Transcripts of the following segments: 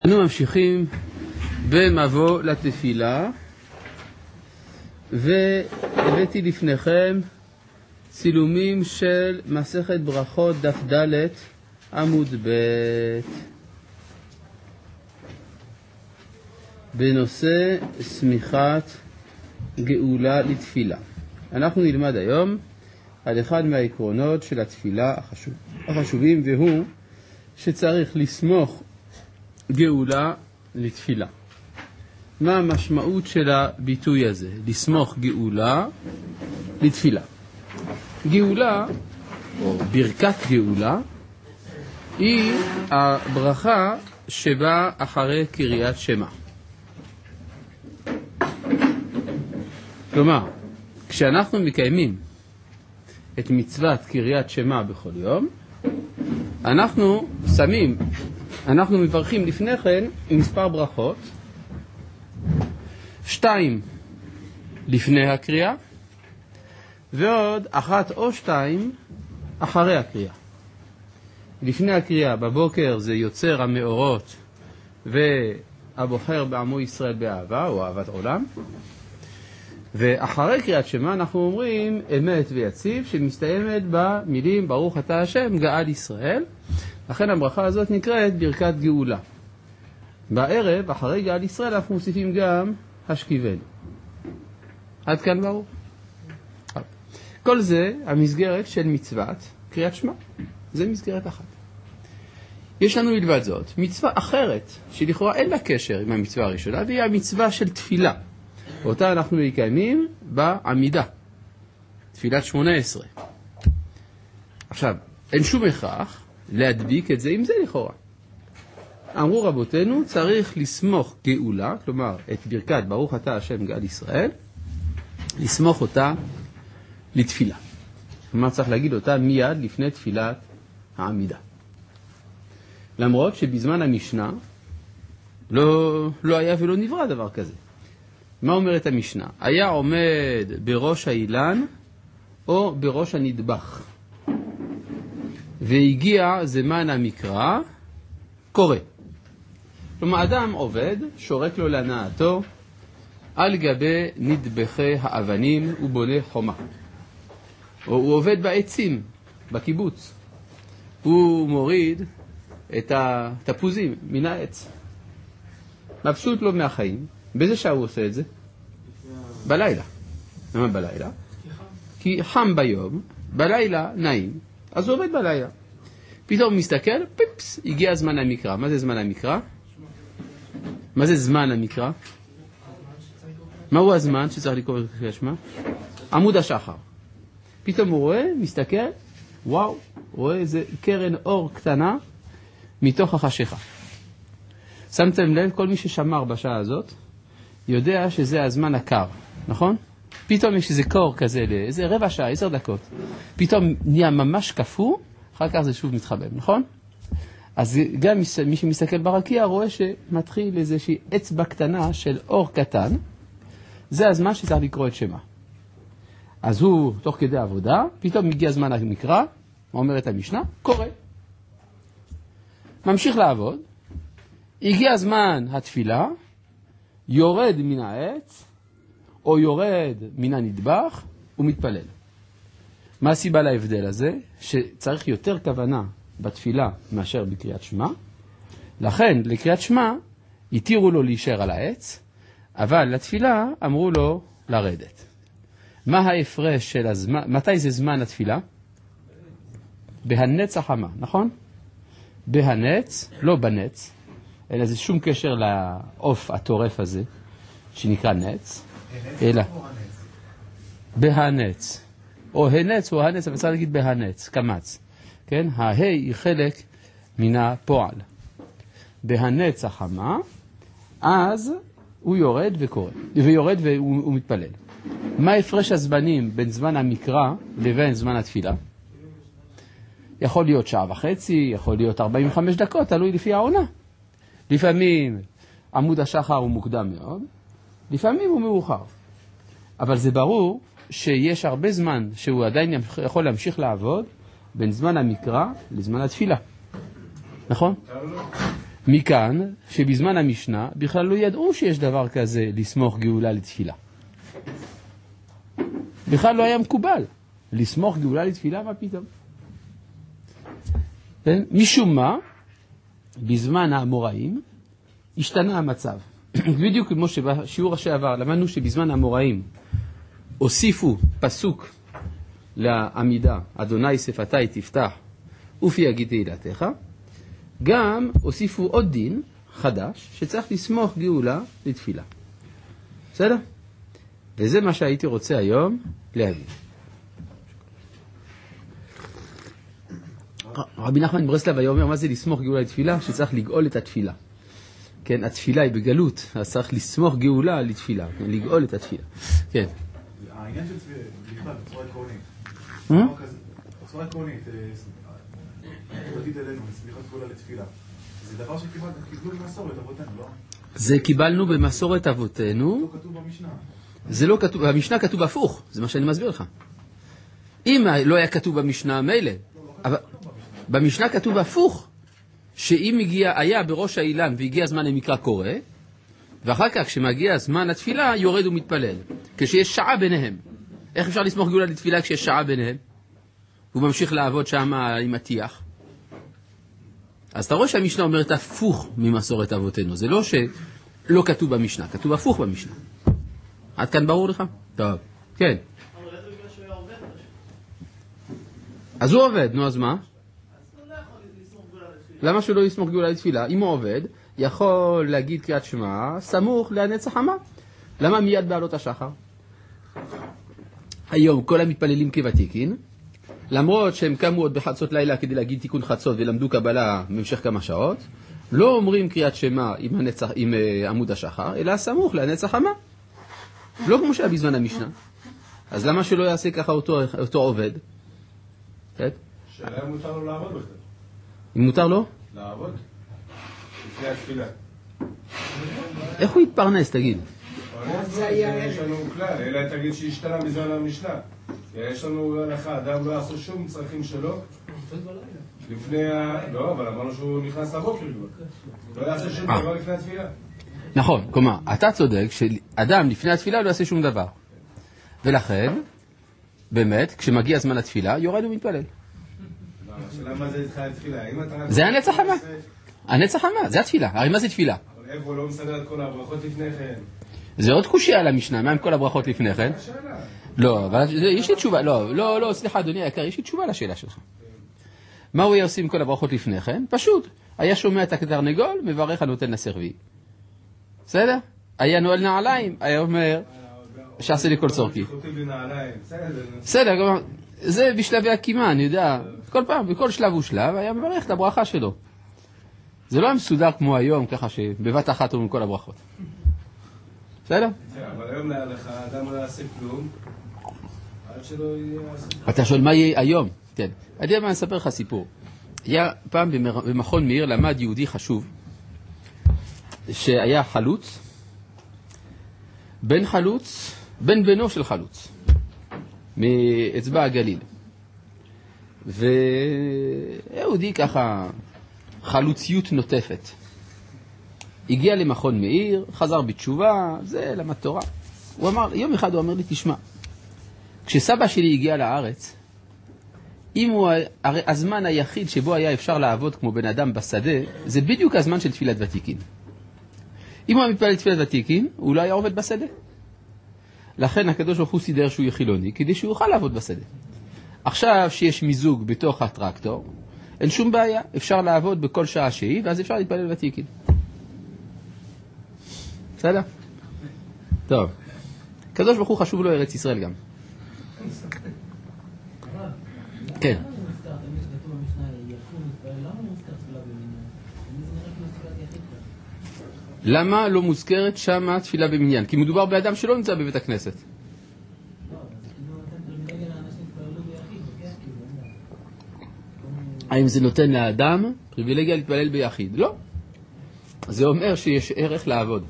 אנו ממשיכים במבוא לתפילה, והבאתי לפניכם צילומים של מסכת ברכות דף ד' עמוד ב' בנושא סמיכת גאולה לתפילה. אנחנו נלמד היום על אחד מהעקרונות של התפילה החשובים, והוא שצריך לסמוך גאולה לתפילה. מה המשמעות של הביטוי הזה? לסמוך גאולה לתפילה. גאולה, או ברכת גאולה, היא הברכה שבאה אחרי קריאת שמע. כלומר, כשאנחנו מקיימים את מצוות קריאת שמע בכל יום, אנחנו מברכים לפני כן מספר ברכות, 2 לפני הקריאה, ועוד 1 או 2 אחרי הקריאה. לפני הקריאה בבוקר זה יוצר המאורות והבוחר בעמו ישראל באהבה, או אהבת עולם. ואחרי קריאת שמע אנחנו אומרים אמת ויציב, שמסתיימת במילים ברוך אתה השם גאל ישראל. לכן הברכה הזאת נקראת ברכת גאולה. בערב, אחרי גאל ישראל, אנחנו מוסיפים גם השכיבנו. עד כאן ברור. כל זה המסגרת של מצוות קריאת שמע. זה מסגרת אחת. יש לנו מלבד זאת מצווה אחרת, שלכאורה אין לה קשר עם המצווה הראשונה, והיא המצווה של תפילה. אותה אנחנו מקיימים בעמידה. תפילת 18. עכשיו, אין שום הכרח להדביק את זה עם זה לכאורה. אמרו רבותינו, צריך לסמוך גאולה, כלומר את ברכת ברוך אתה השם גאל ישראל, לסמוך אותה לתפילה. כלומר צריך להגיד אותה מיד לפני תפילת העמידה. למרות שבזמן המשנה לא היה ולא נברא דבר כזה. מה אומרת המשנה? היה עומד בראש האילן או בראש הנדבך, והגיע זמן המקרא, קורא. כלומר, אדם עובד, שורק לו להנאתו, על גבי נדבכי האבנים הוא בונה חומה. או הוא עובד בעצים, בקיבוץ. הוא מוריד את התפוזים מן העץ. מבסוט לו מהחיים. באיזה שעה הוא עושה את זה? בלילה. למה בלילה? כי חם ביום, בלילה נעים, אז הוא עובד בלילה. פתאום הוא מסתכל, פיפס, הגיע זמן המקרא. מה זה זמן המקרא? מה זה זמן המקרא? מהו הזמן שצריך לקרוא את קריאת שמע? עמוד השחר. פתאום הוא רואה, מסתכל, וואו, רואה איזה קרן אור קטנה מתוך החשיכה. שמתם לב, כל מי ששמר בשעה הזאת יודע שזה הזמן הקר, נכון? פתאום יש איזה קור כזה לאיזה רבע שעה, 10 דקות. פתאום נהיה ממש קפוא, אחר כך זה שוב מתחבב, נכון? אז גם מי שמסתכל ברקיע רואה שמתחיל איזושהי אצבע קטנה של אור קטן. זה הזמן שצריך לקרוא את שמע. אז הוא, תוך כדי עבודה, פתאום מגיע זמן המקרא, אומרת המשנה, קורא. ממשיך לעבוד. הגיע זמן התפילה, יורד מן העץ, או יורד מן הנדבך, ומתפלל. מה הסיבה להבדל הזה? שצריך יותר כוונה בתפילה מאשר בקריאת שמע. לכן, לקריאת שמע, התירו לו להישאר על העץ, אבל לתפילה אמרו לו לרדת. מה ההפרש של הזמן? מתי זה זמן התפילה? בהנץ החמה, נכון? בהנץ, לא בנץ, אלא זה שום קשר לעוף הטורף הזה, שנקרא נץ, אלא בהנץ, או הנץ או הנץ, אבל צריך להגיד בהנץ, קמץ, כן? ההי היא חלק מן הפועל. בהנץ החמה, אז הוא יורד וקורא, ויורד והוא מתפלל. מה הפרש הזמנים בין זמן המקרא לבין זמן התפילה? יכול להיות 1.5 שעה, יכול להיות 45 דקות, תלוי לפי העונה. לפעמים עמוד השחר הוא מוקדם מאוד, לפעמים הוא מאוחר. אבל זה ברור שיש הרבה זמן שהוא עדיין יכול להמשיך לעבוד בין זמן המקרא לזמן התפילה. נכון? מכאן שבזמן המשנה בכלל לא ידעו שיש דבר כזה לסמוך גאולה לתפילה. בכלל לא היה מקובל לסמוך גאולה לתפילה, מה פתאום? משום מה, בזמן האמוראים השתנה המצב. בדיוק כמו שבשיעור שעבר למדנו שבזמן האמוראים הוסיפו פסוק לעמידה, אדוני שפתי תפתח ופי יגיד תהילתך, גם הוסיפו עוד דין חדש שצריך לסמוך גאולה לתפילה. בסדר? וזה מה שהייתי רוצה היום להבין. רבי נחמן מברסלב היה אומר מה זה לסמוך גאולה לתפילה? שצריך לגאול את התפילה. כן, התפילה היא בגלות, אז צריך לסמוך גאולה לתפילה, כן, לגאול את התפילה. כן. העניין של תפילה בצורה עקרונית. בצורה עקרונית, תגיד אלינו, סמיכת גאולה לתפילה. זה דבר שקיבלו במסורת אבותינו, לא? זה קיבלנו במסורת אבותינו. לא כתוב במשנה. זה לא כתוב, במשנה כתוב הפוך, זה מה שאני מסביר לך. אם לא היה כתוב במשנה מילא, אבל במשנה כתוב הפוך, שאם היה בראש האילן והגיע הזמן למקרא קורא, ואחר כך כשמגיע הזמן לתפילה יורד ומתפלל, כשיש שעה ביניהם. איך אפשר לסמוך גאולה לתפילה כשיש שעה ביניהם? הוא ממשיך לעבוד שם עם התיח. אז אתה רואה שהמשנה אומרת הפוך ממסורת אבותינו. זה לא שלא כתוב במשנה, כתוב הפוך במשנה. עד כאן ברור לך? טוב, כן. אבל איזה בגלל שהוא היה עובד פשוט. אז הוא עובד, נו אז מה? אז הוא לא יכול לסמוך גאולה לתפילה. למה שהוא לא יסמוך גאולה לתפילה? אם הוא עובד, יכול להגיד קריאת שמע סמוך לנצח חמה. למה מיד בעלות השחר? היום כל המתפללים כוותיקין, למרות שהם קמו עוד בחצות לילה כדי להגיד תיקון חצות ולמדו קבלה במשך כמה שעות, לא אומרים קריאת שמע עם עמוד השחר, אלא סמוך לנצח חמה. לא כמו שהיה בזמן המשנה. אז למה שלא יעשה ככה אותו עובד? שאלה אם מותר לו לעבוד בכלל. אם מותר לו? לעבוד? לפני התפילה. איך הוא יתפרנס, תגיד? יש לנו כלל, אלא תגיד שהשתנה בזמן המשנה. יש לנו הלכה, אדם לא יעשו שום צרכים שלו. לפני לא, אבל אמרנו שהוא נכנס לבוקר כבר. לא יעשה שום דבר לפני התפילה. נכון, כלומר, אתה צודק שאדם לפני התפילה לא יעשה שום דבר. ולכן, באמת, כשמגיע זמן התפילה, יורד ומתפלל. השאלה מה זה איתך התפילה? זה הנצח חמה. הנצח חמה, זה התפילה. הרי מה זה תפילה? אבל איפה הוא לא מסדר את כל הברכות לפני כן? זה עוד קושיה על המשנה, מה עם כל הברכות לפני כן? השאלה. לא, אבל יש לי תשובה, לא, סליחה אדוני היקר, יש לי תשובה לשאלה שלך. מה הוא היה עושה עם כל הברכות לפני כן? פשוט, היה שומע את התרנגול, מברך הנותן לסרבי. בסדר? היה נועל נעליים, היה אומר, שעשה לי כל צורכי. בסדר, זה בשלבי הקימה, אני יודע, כל פעם, בכל שלב ושלב, היה מברך את הברכה שלו. זה לא היה מסודר כמו היום, ככה שבבת אחת אומרים כל הברכות. בסדר? אבל היום לך, אדם לא יעשה כלום, עד שלא יעשה... אתה שואל מה יהיה היום? כן. אני אספר לך סיפור. היה פעם במכון מאיר למד יהודי חשוב, שהיה חלוץ, בן בנו של חלוץ, מאצבע הגליל. ויהודי ככה, חלוציות נוטפת. הגיע למכון מאיר, חזר בתשובה, זה למד תורה. יום אחד הוא אמר לי, תשמע, כשסבא שלי הגיע לארץ, הרי הזמן היחיד שבו היה אפשר לעבוד כמו בן אדם בשדה, זה בדיוק הזמן של תפילת ותיקין. אם הוא מתפלל תפילת ותיקין, הוא לא היה עובד בשדה. לכן הקדוש ברוך הוא סידר שהוא יהיה חילוני, כדי שהוא יוכל לעבוד בשדה. עכשיו שיש מיזוג בתוך הטרקטור, אין שום בעיה, אפשר לעבוד בכל שעה שהיא, ואז אפשר להתפלל ותיקין. בסדר? טוב. הקדוש ברוך הוא חשוב לו ארץ ישראל גם. כן. למה לא מוזכרת שם תפילה במניין? כי מדובר באדם שלא נמצא בבית הכנסת. האם זה נותן לאדם פריבילגיה להתפלל ביחיד? לא. זה אומר שיש ערך לעבוד.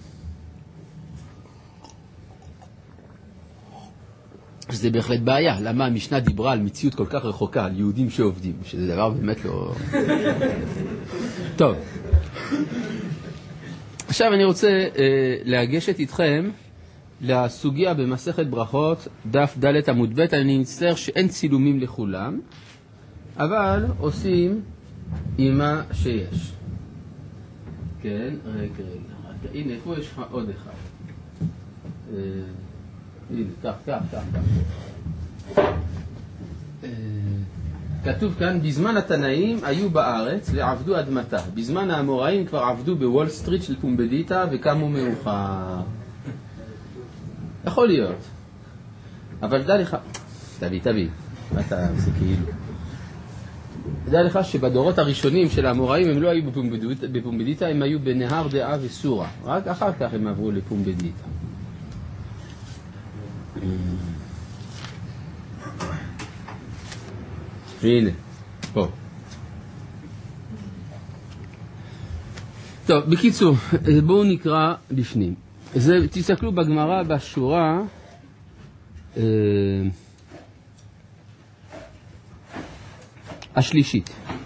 זה בהחלט בעיה. למה המשנה דיברה על מציאות כל כך רחוקה, על יהודים שעובדים, שזה דבר באמת לא... טוב. עכשיו אני רוצה להגשת איתכם לסוגיה במסכת ברכות, דף ד' עמוד ב'. אני מצטער שאין צילומים לכולם, אבל עושים עם מה שיש. כן, רגע. הנה, פה יש לך עוד אחד. הנה, כך. כתוב כאן, בזמן התנאים היו בארץ ועבדו עד מתי. בזמן האמוראים כבר עבדו בוול סטריט של פומבדיטה וקמו מאוחר. יכול להיות. אבל דע לך, תביא, אתה עושה כאילו. דע לך שבדורות הראשונים של האמוראים הם לא היו בפומבדיטה, הם היו בנהר דעה וסורה. רק אחר כך הם עברו לפומבדיטה. הנה, פה. טוב, בקיצור, בואו נקרא בפנים. תסתכלו בגמרא בשורה השלישית.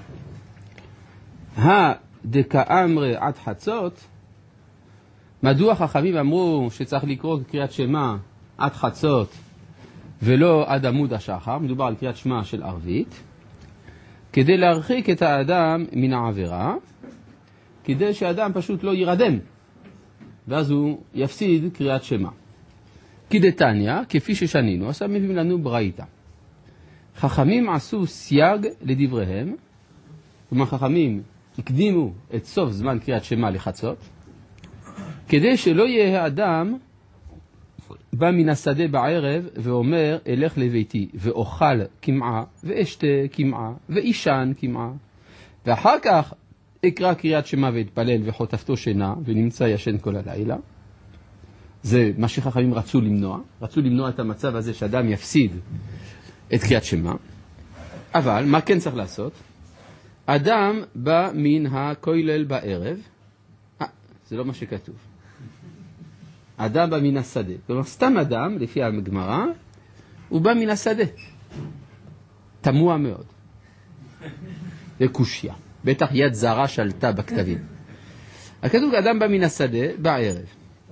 דקאמרי עד חצות, מדוע חכמים אמרו שצריך לקרוא קריאת שמע עד חצות ולא עד עמוד השחר? מדובר על קריאת שמע של ערבית, כדי להרחיק את האדם מן העבירה, כדי שהאדם פשוט לא ירדם, ואז הוא יפסיד קריאת שמע. כדתניא, כפי ששנינו, עכשיו מביאים לנו ברייתא. חכמים עשו סייג לדבריהם, כלומר חכמים הקדימו את סוף זמן קריאת שמע לחצות, כדי שלא יהיה האדם בא מן השדה בערב ואומר אלך לביתי ואוכל כמעה ואשתה כמעה ואישן כמעה, ואחר כך אקרא קריאת שמע והתפלל וחוטפתו שינה ונמצא ישן כל הלילה. זה מה שחכמים רצו למנוע את המצב הזה שאדם יפסיד את קריאת שמע. אבל מה כן צריך לעשות? אדם בא מן הכולל בערב, זה לא מה שכתוב. אדם בא מן השדה. כלומר, סתם אדם, לפי הגמרא, הוא בא מן השדה. תמוה מאוד. זה קושיה. בטח יד זרה שלטה בכתבים. הכתוב, אדם בא מן השדה בערב.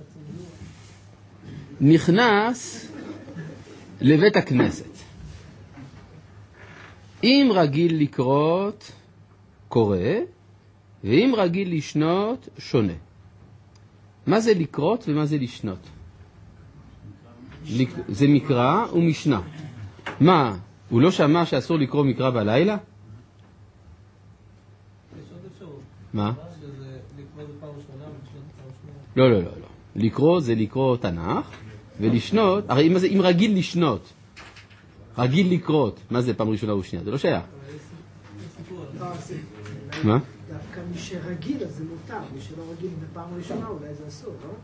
נכנס לבית הכנסת. אם רגיל לקרות, קורא, ואם רגיל לשנות, שונה. מה זה לקרות ומה זה לשנות? זה מקרא ומשנה. מה, הוא לא שמע שאסור לקרוא מקרא בלילה? מה? לא. לקרוא זה לקרוא תנ"ך, ולשנות, הרי אם רגיל לשנות, רגיל לקרות, מה זה פעם ראשונה ושנייה? זה לא שייך. מה? דווקא מי שרגיל אז זה מותר, מי שלא רגיל בפעם ראשונה אולי זה אסור, לא?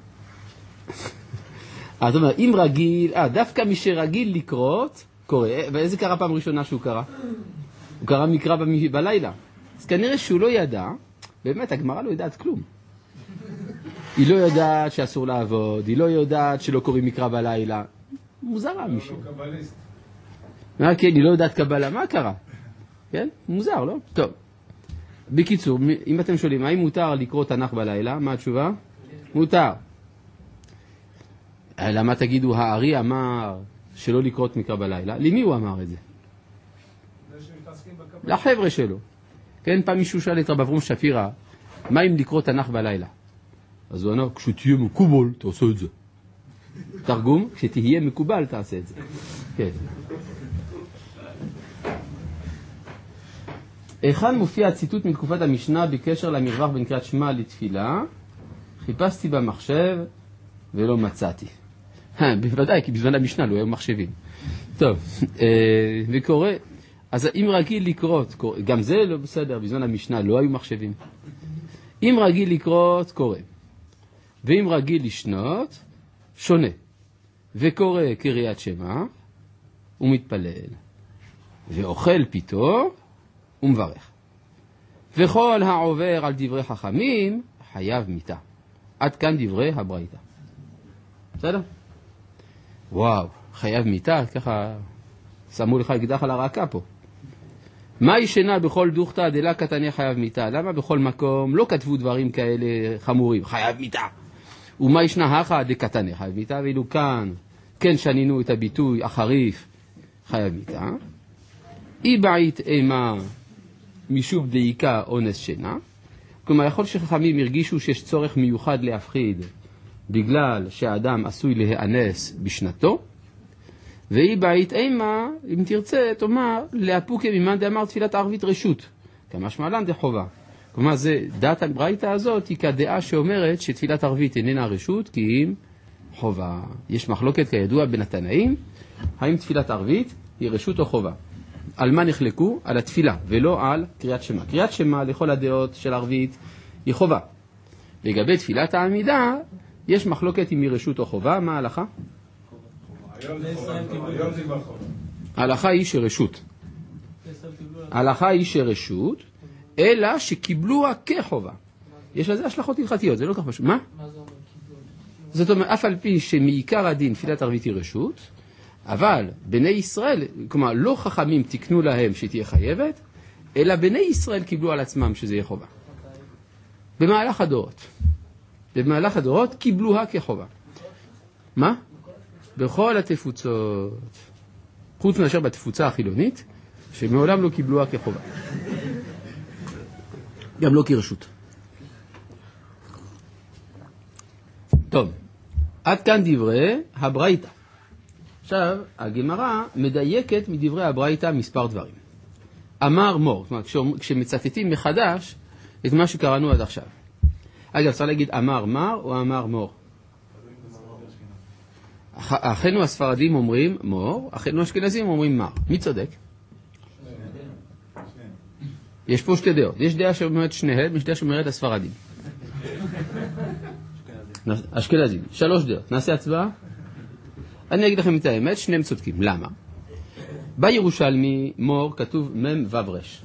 זאת אומרת, אם רגיל, דווקא מי שרגיל לקרות, קורא, ואיזה קרה פעם ראשונה שהוא קרא? הוא קרא מקרא בלילה. אז כנראה שהוא לא ידע, באמת הגמרא לא יודעת כלום. היא לא יודעת שאסור לעבוד, היא לא יודעת שלא קוראים מקרא בלילה. מוזרה מישהו. כן, היא לא יודעת קבלה, מה קרה? כן? מוזר, לא? טוב. בקיצור, אם אתם שואלים, האם מותר לקרוא תנ"ך בלילה? מה התשובה? מותר. למה תגידו, הארי אמר שלא לקרות מקרא בלילה? למי הוא אמר את זה? לחבר'ה שלו. כן, פעם מישהו שאל את רב אברום שפירא, מה אם לקרוא תנ"ך בלילה? אז הוא אמר, כשתהיה מקובל, תעשה את זה. תרגום, כשתהיה מקובל, תעשה את זה. כן. היכן מופיע הציטוט מתקופת המשנה בקשר למרווח בין קריאת שמע לתפילה? חיפשתי במחשב ולא מצאתי. בוודאי, כי בזמן המשנה לא היו מחשבים. טוב, וקורא, אז אם רגיל לקרות, גם זה לא בסדר, בזמן המשנה לא היו מחשבים. אם רגיל לקרות, קורא. ואם רגיל לשנות, שונה. וקורא קריאת שמע, ומתפלל. ואוכל פיתו, ומברך. וכל העובר על דברי חכמים, חייב מיתה. עד כאן דברי הברייתא. בסדר? וואו, חייב מיתה, ככה שמו לך אקדח על הרקה פה. מה ישנה בכל דוכתא דלה קטני חייב מיתה? למה בכל מקום לא כתבו דברים כאלה חמורים? חייב מיתה. ומה ישנה הכא דקטני חייב מיתה? ואילו כאן כן שנינו את הביטוי החריף חייב מיתה. אי בעית אימה משום דייקה אונס שינה. כלומר, יכול שחכמים הרגישו שיש צורך מיוחד להפחיד בגלל שהאדם עשוי להיאנס בשנתו. ואי בעית אימה, אם תרצה, תאמר, להפוקה ממאן דאמר תפילת ערבית רשות. כמשמע לן דחובה. כלומר, דעת הברייתא הזאת היא כדעה שאומרת שתפילת ערבית איננה רשות, כי אם חובה. יש מחלוקת כידוע בין התנאים, האם תפילת ערבית היא רשות או חובה. על מה נחלקו? על התפילה, ולא על קריאת שמע. קריאת שמע לכל הדעות של ערבית היא חובה. לגבי תפילת העמידה, יש מחלוקת אם היא רשות או חובה. מה ההלכה? היום זה כבר חובה. ההלכה היא שרשות. ההלכה היא שרשות, אלא שקיבלוה כחובה. יש לזה השלכות הלכתיות, זה לא כך פשוט. מה? זאת אומרת, אף על פי שמעיקר הדין תפילת ערבית היא רשות, אבל בני ישראל, כלומר, לא חכמים תקנו להם שתהיה חייבת, אלא בני ישראל קיבלו על עצמם שזה יהיה חובה. במהלך הדורות. במהלך הדורות קיבלוה כחובה. מה? בכל התפוצות. חוץ מאשר בתפוצה החילונית, שמעולם לא קיבלוה כחובה. גם לא כרשות. טוב, עד כאן דברי הברייתא. עכשיו, הגמרא מדייקת מדברי הברייתא מספר דברים. אמר מור, זאת אומרת, כשמצטטים מחדש את מה שקראנו עד עכשיו. אגב, צריך להגיד אמר מר או אמר מור? אחינו הספרדים אומרים מור, אחינו האשכנזים אומרים מר. מי צודק? יש פה שתי דעות. יש דעה שאומרת שניהם, יש דעה שאומרת הספרדים. אשכנזים. 3 דעות. נעשה הצבעה? אני אגיד לכם את האמת, שניהם צודקים. למה? בירושלמי מור כתוב מם וברש.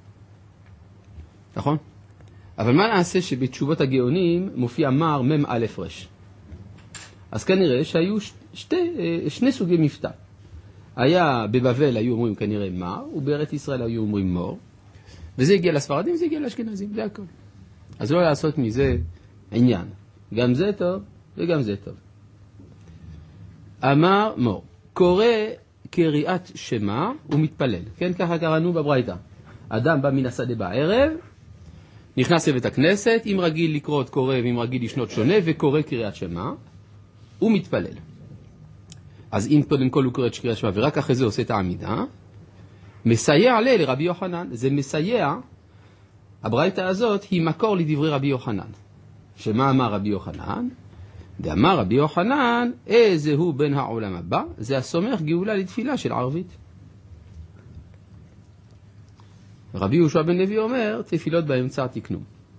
נכון? אבל מה נעשה שבתשובות הגאונים מופיע מר מם א' רש? אז כנראה שהיו שני סוגי מבטא. היה בבבל היו אומרים כנראה מר, ובארץ ישראל היו אומרים מור. וזה הגיע לספרדים, זה הגיע לאשכנזים, זה הכל. אז לא לעשות מזה עניין. גם זה טוב וגם זה טוב. אמר מור, קורא קריאת שמע ומתפלל. כן, ככה קראנו בברייתא. אדם בא מן השדה בערב, נכנס לבית הכנסת, אם רגיל לקרוא קורא ואם רגיל לשנות שונה, וקורא קריאת שמע ומתפלל. אז אם קודם כל הוא קורא את קריאת שמע ורק אחרי זה עושה את העמידה, מסייע לרבי יוחנן. זה מסייע, הברייתא הזאת היא מקור לדברי רבי יוחנן. שמה אמר רבי יוחנן? דאמר רבי יוחנן, איזה הוא בן העולם הבא? זה הסומך גאולה לתפילה של ערבית. רבי יהושע בן לוי אומר, תפילות באמצע תקנו.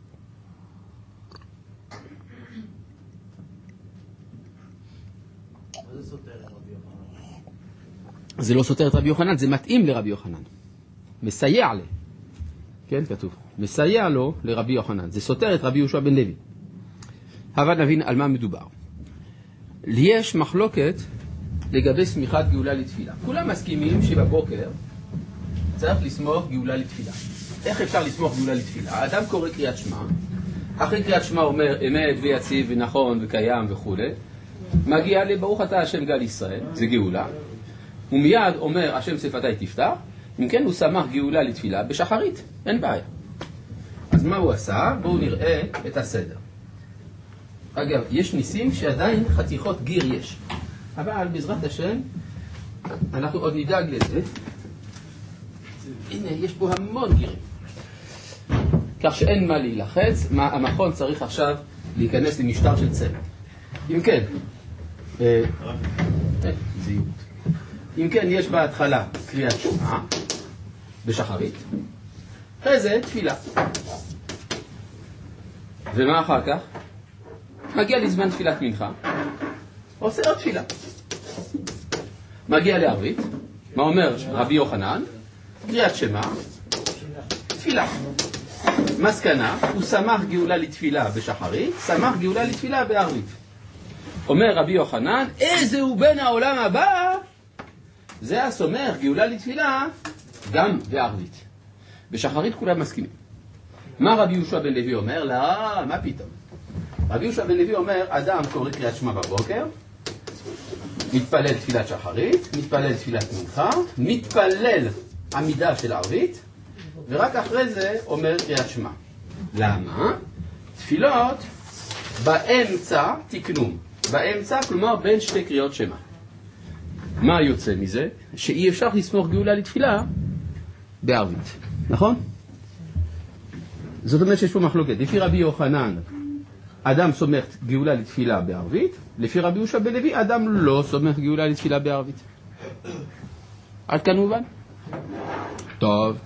זה לא סותר את רבי יוחנן, זה מתאים לרבי יוחנן. מסייע לו. כן, כתוב. מסייע לו לרבי יוחנן. זה סותר את רבי יהושע בן לוי. אבל נבין על מה מדובר. יש מחלוקת לגבי סמיכת גאולה לתפילה. כולם מסכימים שבבוקר צריך לסמוך גאולה לתפילה. איך אפשר לסמוך גאולה לתפילה? האדם קורא קריאת שמע, אחרי קריאת שמע אומר אמת ויציב ונכון וקיים וכו'. מגיע לברוך אתה השם גל ישראל, זה גאולה. הוא מיד אומר השם שפתי תפתח, אם כן הוא שמח גאולה לתפילה בשחרית, אין בעיה. אז מה הוא עשה? בואו נראה את הסדר. אגב, יש ניסים שעדיין חתיכות גיר יש. אבל בעזרת השם, אנחנו עוד נדאג לזה. הנה, יש פה המון גירים. כך שאין מה להילחץ, המכון צריך עכשיו להיכנס למשטר של צל. אם כן, זהירות. אם כן, יש בהתחלה קריאת שמע בשחרית. אחרי זה תפילה. ומה אחר כך? מגיע לזמן תפילת מנחה, עושה עוד תפילה. מגיע לערבית, מה אומר רבי יוחנן? קריאת שמע, תפילה. מסקנה, הוא שמח גאולה לתפילה בשחרית, שמח גאולה לתפילה בערבית. אומר רבי יוחנן, איזה הוא בן העולם הבא? זה הסומך גאולה לתפילה גם בערבית. בשחרית כולם מסכימים. מה רבי יהושע בן לוי אומר? לא, מה פתאום? רבי יהושע בן לוי אומר, אדם קורא קריאת שמע בבוקר, מתפלל תפילת שחרית, מתפלל תפילת מנחה, מתפלל עמידה של ערבית, ורק אחרי זה אומר קריאת שמע. למה? תפילות באמצע תקנום. באמצע, כלומר בין שתי קריאות שמע. מה יוצא מזה? שאי אפשר לסמוך גאולה לתפילה בערבית. נכון? זאת אומרת שיש פה מחלוקת. לפי רבי יוחנן, אדם סומך גאולה לתפילה בערבית, לפי רבי יהושע בן לוי, אדם לא סומך גאולה לתפילה בערבית. עד כאן מובן? טוב.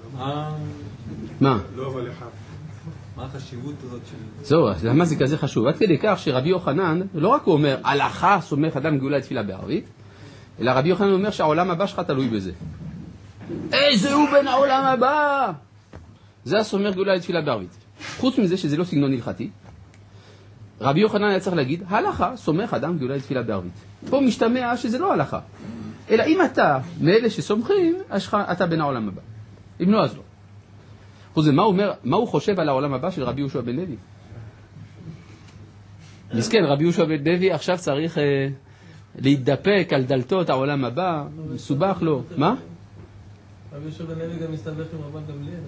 מה? לא, אבל לך. מה החשיבות הזאת של... זהו, למה זה כזה חשוב? עד כדי כך שרבי יוחנן, לא רק הוא אומר, הלכה סומך אדם גאולה לתפילה בערבית, אלא רבי יוחנן אומר שהעולם הבא שלך תלוי בזה. איזה הוא בין העולם הבא? זה הסומך גאולה לתפילה בערבית. חוץ מזה שזה לא סגנון הלכתי, רבי יוחנן היה צריך להגיד, הלכה סומך אדם גאולה לתפילה בערבית. פה משתמע שזה לא הלכה. אלא אם אתה מאלה שסומכים, אתה בין העולם הבא. אם לא, אז לא. חוץ מה הוא חושב על העולם הבא של רבי יהושע בן לוי? מסכן, רבי יהושע בן לוי עכשיו צריך להתדפק על דלתות העולם הבא, מסובך לו. מה? רבי יהושע בן לוי גם מסתבך עם רבן גמליאל.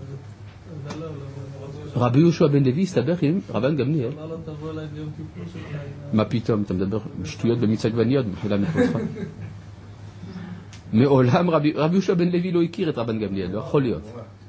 רבי יהושע בן לוי הסתבך עם רבן גמליאל. אמר לו, תבוא אליי ביום כיפור שלך. מה פתאום, אתה מדבר שטויות במיץ עגבניות, מחילה מחוצך. מעולם רבי יהושע בן לוי לא הכיר את רבן גמליאל, לא יכול להיות.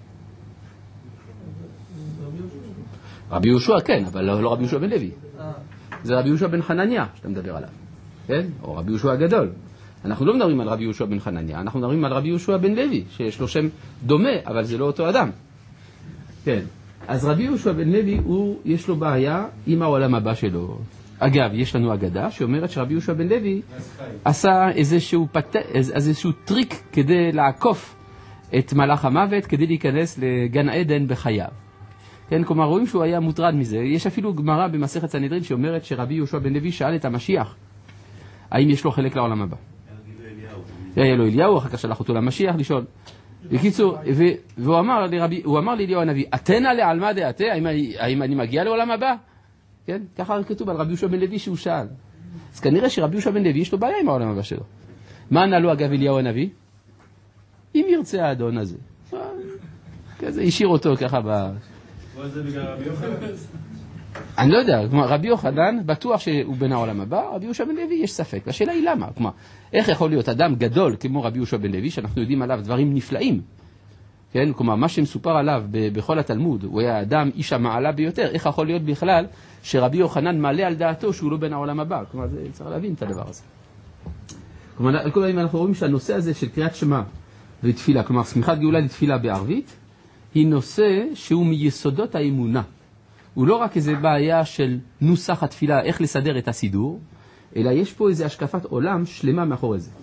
רבי יהושע כן, אבל לא רבי יהושע בן לוי. זה רבי יהושע בן חנניה שאתה מדבר עליו, כן? או רבי יהושע הגדול. אנחנו לא מדברים על רבי יהושע בן חנניה, אנחנו מדברים על רבי יהושע בן לוי, שיש לו שם דומה, אבל זה לא אותו אדם. כן. אז רבי יהושע בן לוי, יש לו בעיה עם העולם הבא שלו. אגב, יש לנו אגדה שאומרת שרבי יהושע בן לוי עשה איזשהו טריק כדי לעקוף את מלאך המוות, כדי להיכנס לגן עדן בחייו. כן, כלומר, רואים שהוא היה מוטרד מזה. יש אפילו גמרא במסכת סנהדרין שאומרת שרבי יהושע בן לוי שאל את המשיח, האם יש לו חלק לעולם הבא? היה לו אליהו, אחר כך שלח אותו למשיח לשאול. בקיצור, והוא אמר לאליהו הנביא, אתנה לעלמא דעתה, האם אני מגיע לעולם הבא? כן, ככה כתוב על רבי יהושע בן לוי שהוא שאל. אז כנראה שרבי יהושע בן לוי יש לו בעיה עם העולם הבא שלו. מה ענה לו אגב אליהו הנביא? אם ירצה האדון הזה. כזה השאיר אותו ככה זה בגלל רבי יוחנן? אני לא יודע, רבי יוחנן בטוח שהוא בין העולם הבא, רבי יהושע בן לוי יש ספק. השאלה היא למה? כלומר, איך יכול להיות אדם גדול כמו רבי יהושע בן לוי, שאנחנו יודעים עליו דברים נפלאים, כן? כלומר, מה שמסופר עליו בכל התלמוד, הוא היה אדם איש המעלה ביותר, איך יכול להיות בכלל שרבי יוחנן מעלה על דעתו שהוא לא בין העולם הבא? כלומר, זה צריך להבין את הדבר הזה. כלומר, על כל פעמים אנחנו רואים שהנושא הזה של קריאת שמע ותפילה, כלומר, סמיכת גאולה לתפילה בערבית, היא נושא שהוא מיסודות האמונה. הוא לא רק איזו בעיה של נוסח התפילה, איך לסדר את הסידור, אלא יש פה איזו השקפת עולם שלמה מאחורי זה.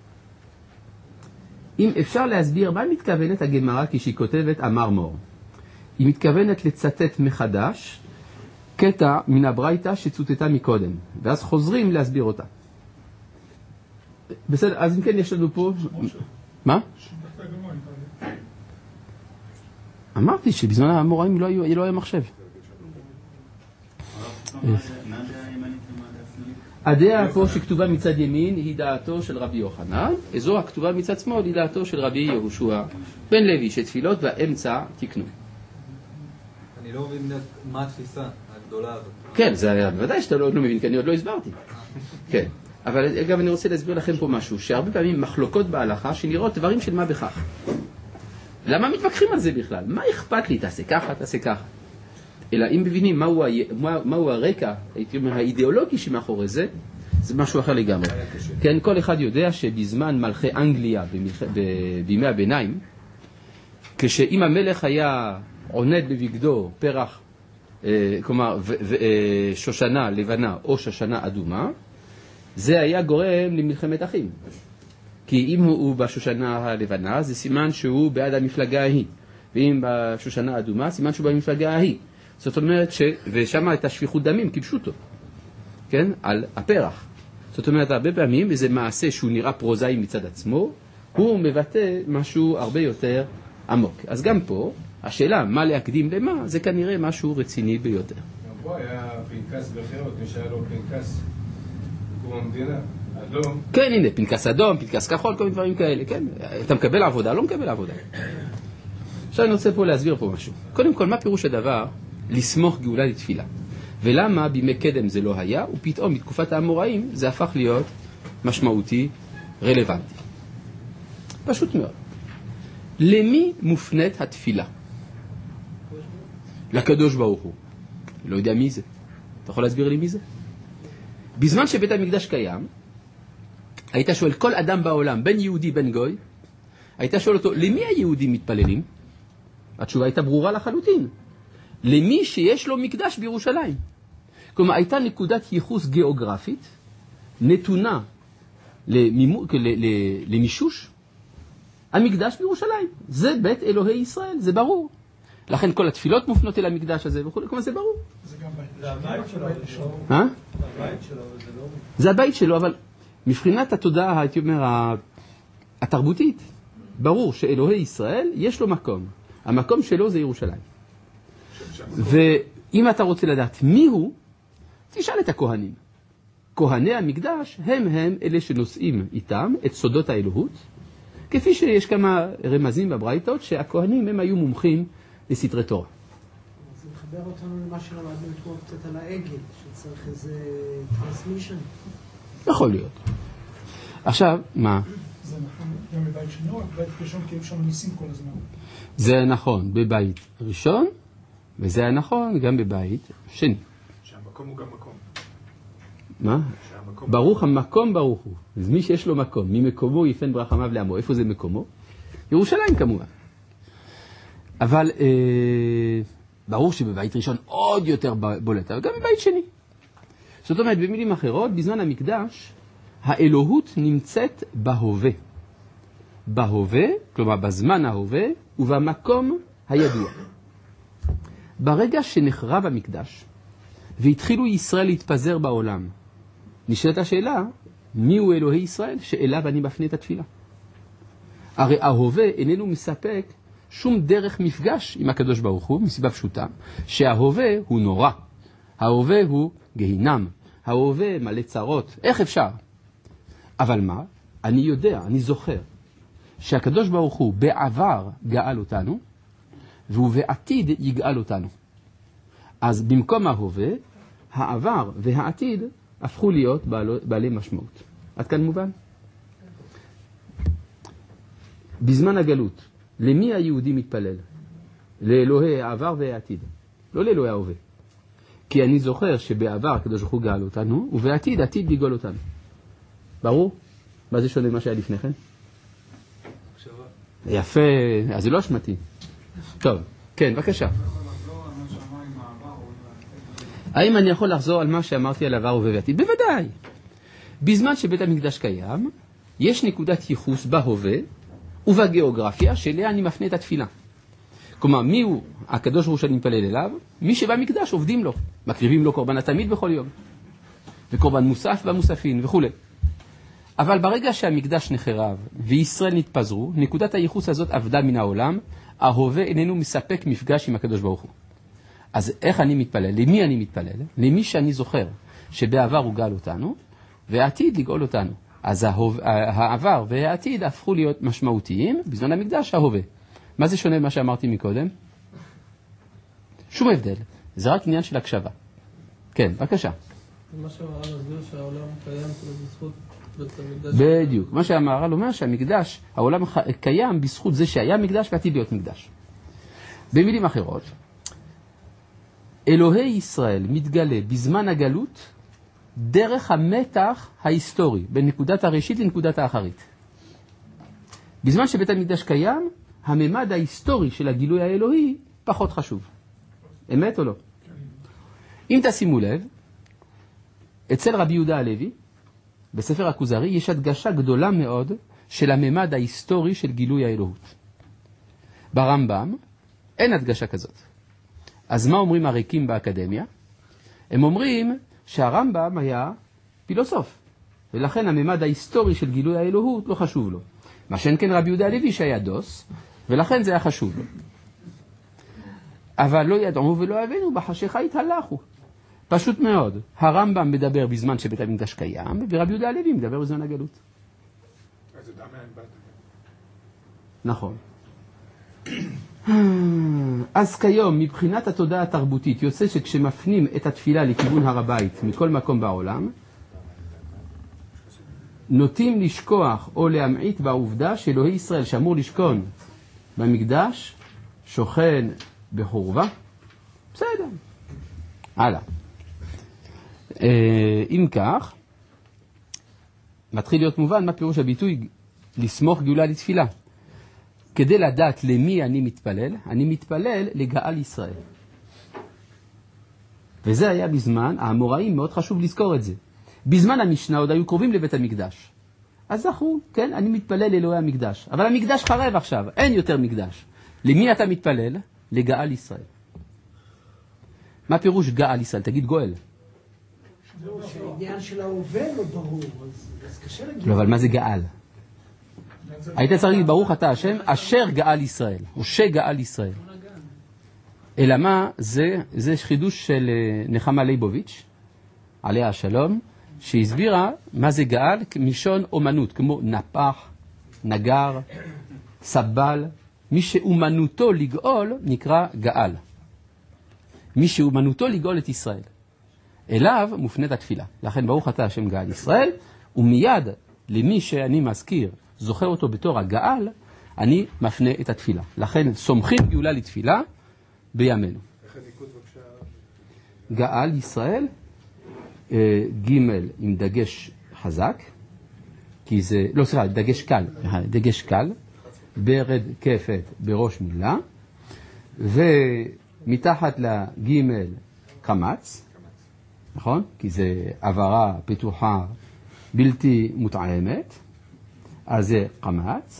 אם אפשר להסביר מה מתכוונת הגמרא כשהיא כותבת אמר מור. היא מתכוונת לצטט מחדש קטע מן הברייתא שצוטטה מקודם, ואז חוזרים להסביר אותה. בסדר, אז אם כן יש לנו פה... מה? אמרתי שבזמן האמוראים לא היה מחשב. הדעה פה שכתובה מצד ימין היא דעתו של רבי יוחנן, זו הכתובה מצד שמאל היא דעתו של רבי יהושע בן לוי, שתפילות באמצע תקנו. אני לא מבין מה התפיסה הגדולה הזאת. כן, זה בוודאי שאתה לא מבין, כי אני עוד לא הסברתי. כן, אבל אגב אני רוצה להסביר לכם פה משהו, שהרבה פעמים מחלוקות בהלכה שנראות דברים של מה בכך. למה מתווכחים על זה בכלל? מה אכפת לי? תעשה ככה, תעשה ככה. אלא אם מבינים מהו הרקע, הייתי אומר, האידיאולוגי שמאחורי זה, זה משהו אחר לגמרי. כן, כל אחד יודע שבזמן מלכי אנגליה, בימי הביניים, כשאם המלך היה עונד בבגדו פרח, כלומר, שושנה לבנה או שושנה אדומה, זה היה גורם למלחמת אחים. כי אם הוא בשושנה הלבנה, זה סימן שהוא בעד המפלגה ההיא. ואם בשושנה האדומה, סימן שהוא במפלגה ההיא. זאת אומרת ושם הייתה שפיכות דמים, כפשוטו, כן? על הפרח. זאת אומרת, הרבה פעמים, איזה מעשה שהוא נראה פרוזאי מצד עצמו, הוא מבטא משהו הרבה יותר עמוק. אז גם פה, השאלה מה להקדים למה, זה כנראה משהו רציני ביותר. גם פה היה פנקס בחירות, מי שהיה לו פנקס בקום המדינה, אדום. כן, הנה, פנקס אדום, פנקס כחול, כל מיני דברים כאלה, כן? אתה מקבל עבודה, לא מקבל עבודה. עכשיו אני רוצה פה להסביר פה משהו. קודם כל, מה פירוש הדבר לסמוך גאולה לתפילה? ולמה בימי קדם זה לא היה, ופתאום בתקופת האמוראים זה הפך להיות משמעותי, רלוונטי. פשוט מאוד. למי מופנית התפילה? לקדוש ברוך הוא. לא יודע מי זה. אתה יכול להסביר לי מי זה? בזמן שבית המקדש קיים, היית שואל כל אדם בעולם, בין יהודי בין גוי, היית שואל אותו, למי היהודים מתפללים? התשובה הייתה ברורה לחלוטין. למי שיש לו מקדש בירושלים. כלומר, הייתה נקודת ייחוס גיאוגרפית, נתונה למישוש, המקדש בירושלים. זה בית אלוהי ישראל, זה ברור. לכן כל התפילות מופנות אל המקדש הזה וכו', כלומר זה ברור. זה גם בית. זה הבית שלו, זה הבית שלו, אבל מבחינת התודעה, הייתי אומר, התרבותית, ברור שאלוהי ישראל יש לו מקום. המקום שלו זה ירושלים. ואם אתה רוצה לדעת מי הוא, תשאל את הכהנים. כהני המקדש הם אלה שנושאים איתם את סודות האלוהות, כפי שיש כמה רמזים בברייתות שהכהנים הם היו מומחים לסתרי תורה. זה מחבר אותנו למה שלמדנו אתמול קצת על העגל, שצריך איזה טרנסמישן. יכול להיות. עכשיו, מה? זה נכון גם בבית שני, רק בבית ראשון כי יש שם ניסים כל הזמן. זה נכון בבית ראשון, וזה היה נכון גם בבית שני. שהמקום הוא גם מקום. מה? ברוך המקום ברוך הוא. אז מי שיש לו מקום, ממקומו יפן ברחמיו לעמו. איפה זה מקומו? ירושלים כמובן. אבל ברור שבבית ראשון עוד יותר בולט, אבל גם בבית שני. זאת אומרת, במילים אחרות, בזמן המקדש, האלוהות נמצאת בהווה. בהווה, כלומר בזמן ההווה, ובמקום הידוע. ברגע שנחרב המקדש, והתחילו ישראל להתפזר בעולם, נשאלת השאלה, מי הוא אלוהי ישראל שאליו אני מפנה את התפילה? הרי ההווה איננו מספק שום דרך מפגש עם הקדוש ברוך הוא, מסיבה פשוטה, שההווה הוא נורא, ההווה הוא גהינם, ההווה מלא צרות, איך אפשר? אבל מה? אני יודע, אני זוכר, שהקדוש ברוך הוא בעבר גאל אותנו, והוא בעתיד יגאל אותנו. אז במקום ההווה, העבר והעתיד הפכו להיות בעלי משמעות. עד כאן מובן? בזמן הגלות, למי היהודי מתפלל? לאלוהי העבר והעתיד, לא לאלוהי ההווה. כי אני זוכר שבעבר הקדוש ברוך הוא גאל אותנו, ובעתיד עתיד לגאול אותנו. ברור? מה זה שונה מה שהיה לפני כן? יפה, אז זה לא אשמתי. טוב, כן, בבקשה. האם אני יכול לחזור על מה שאמרתי על עבר ובעתיד? בוודאי. בזמן שבית המקדש קיים, יש נקודת ייחוס בהווה ובגיאוגרפיה שאליה אני מפנה את התפילה. כלומר, מי הוא הקדוש ברוך הוא שאני מתפלל אליו? מי שבמקדש עובדים לו, מקריבים לו קורבן התמיד בכל יום, וקורבן מוסף והמוספין וכו'. אבל ברגע שהמקדש נחרב וישראל נתפזרו, נקודת הייחוס הזאת עבדה מן העולם, ההווה איננו מספק מפגש עם הקדוש ברוך הוא. אז איך אני מתפלל? למי אני מתפלל? למי שאני זוכר שבעבר הוא גאל אותנו, והעתיד לגאול אותנו. אז העבר והעתיד הפכו להיות משמעותיים, בזמן המקדש ההווה. מה זה שונה ממה שאמרתי מקודם? שום הבדל. זה רק עניין של הקשבה. כן, בבקשה. מה שהמהר"ל מסביר שהעולם קיים בזכות בית המקדש. בדיוק. מה שהמהר"ל אומר שהמקדש, העולם קיים בזכות זה שהיה מקדש ועתיד להיות מקדש. במילים אחרות, אלוהי ישראל מתגלה בזמן הגלות דרך המתח ההיסטורי בין נקודת הראשית לנקודת האחרית. בזמן שבית המקדש קיים, הממד ההיסטורי של הגילוי האלוהי פחות חשוב. אמת או לא? אם תשימו לב, אצל רבי יהודה הלוי, בספר הכוזרי, יש הדגשה גדולה מאוד של הממד ההיסטורי של גילוי האלוהות. ברמב"ם אין הדגשה כזאת. אז מה אומרים הריקים באקדמיה? הם אומרים שהרמב"ם היה פילוסוף, ולכן הממד ההיסטורי של גילוי האלוהות לא חשוב לו. מה שאין כן רבי יהודה הלוי שהיה דוס, ולכן זה היה חשוב. אבל לא ידעו ולא הבינו, בחשיכה התהלכו. פשוט מאוד. הרמב"ם מדבר בזמן שבית המקדש קיים, ורבי יהודה הלוי מדבר בזמן הגלות. אז אדם אין בת. נכון. אז כיום, מבחינת התודעה התרבותית, יוצא שכשמפנים את התפילה לכיוון הר הבית מכל מקום בעולם, נוטים לשכוח או להמעיט בעובדה שאלוהי ישראל שאמור לשכון במקדש, שוכן בחורבה. בסדר. הלאה. אם כך, מתחיל להיות מובן מה פירוש הביטוי לסמוך גאולה לתפילה. כדי לדעת למי אני מתפלל לגאל ישראל. וזה היה בזמן, האמוראים מאוד חשוב לזכור את זה. בזמן המשנה עוד היו קרובים לבית המקדש. אז זכרו, כן, אני מתפלל לאלוהי המקדש. אבל המקדש חרב עכשיו, אין יותר מקדש. למי אתה מתפלל? לגאל ישראל. מה פירוש גאל ישראל? תגיד גואל. שהעניין של ההווה לא ברור, אז קשה להגיד. לא, אבל מה זה גאל? היית צריך להגיד ברוך אתה השם, אשר גאל ישראל, או שגאל ישראל. אלא מה, זה חידוש של נחמה ליבוביץ', עליה השלום, שהסבירה מה זה גאל מלשון אומנות, כמו נפח, נגר, סבל. מי שאומנותו לגאול נקרא גאל. מי שאומנותו לגאול את ישראל. אליו מופנית התפילה. לכן ברוך אתה השם גאל ישראל, ומיד למי שאני מזכיר, זוכר אותו בתור הגאל, אני מפנה את התפילה. לכן סומכים גאולה לתפילה בימינו. איך הניקוד בבקשה? גאל ישראל, ג' עם דגש חזק, כי זה, לא סליחה, דגש קל, ברד כפת בראש מילה, ומתחת לג' קמץ, נכון? כי זה עברה פתוחה בלתי מותאמת, אז זה קמץ,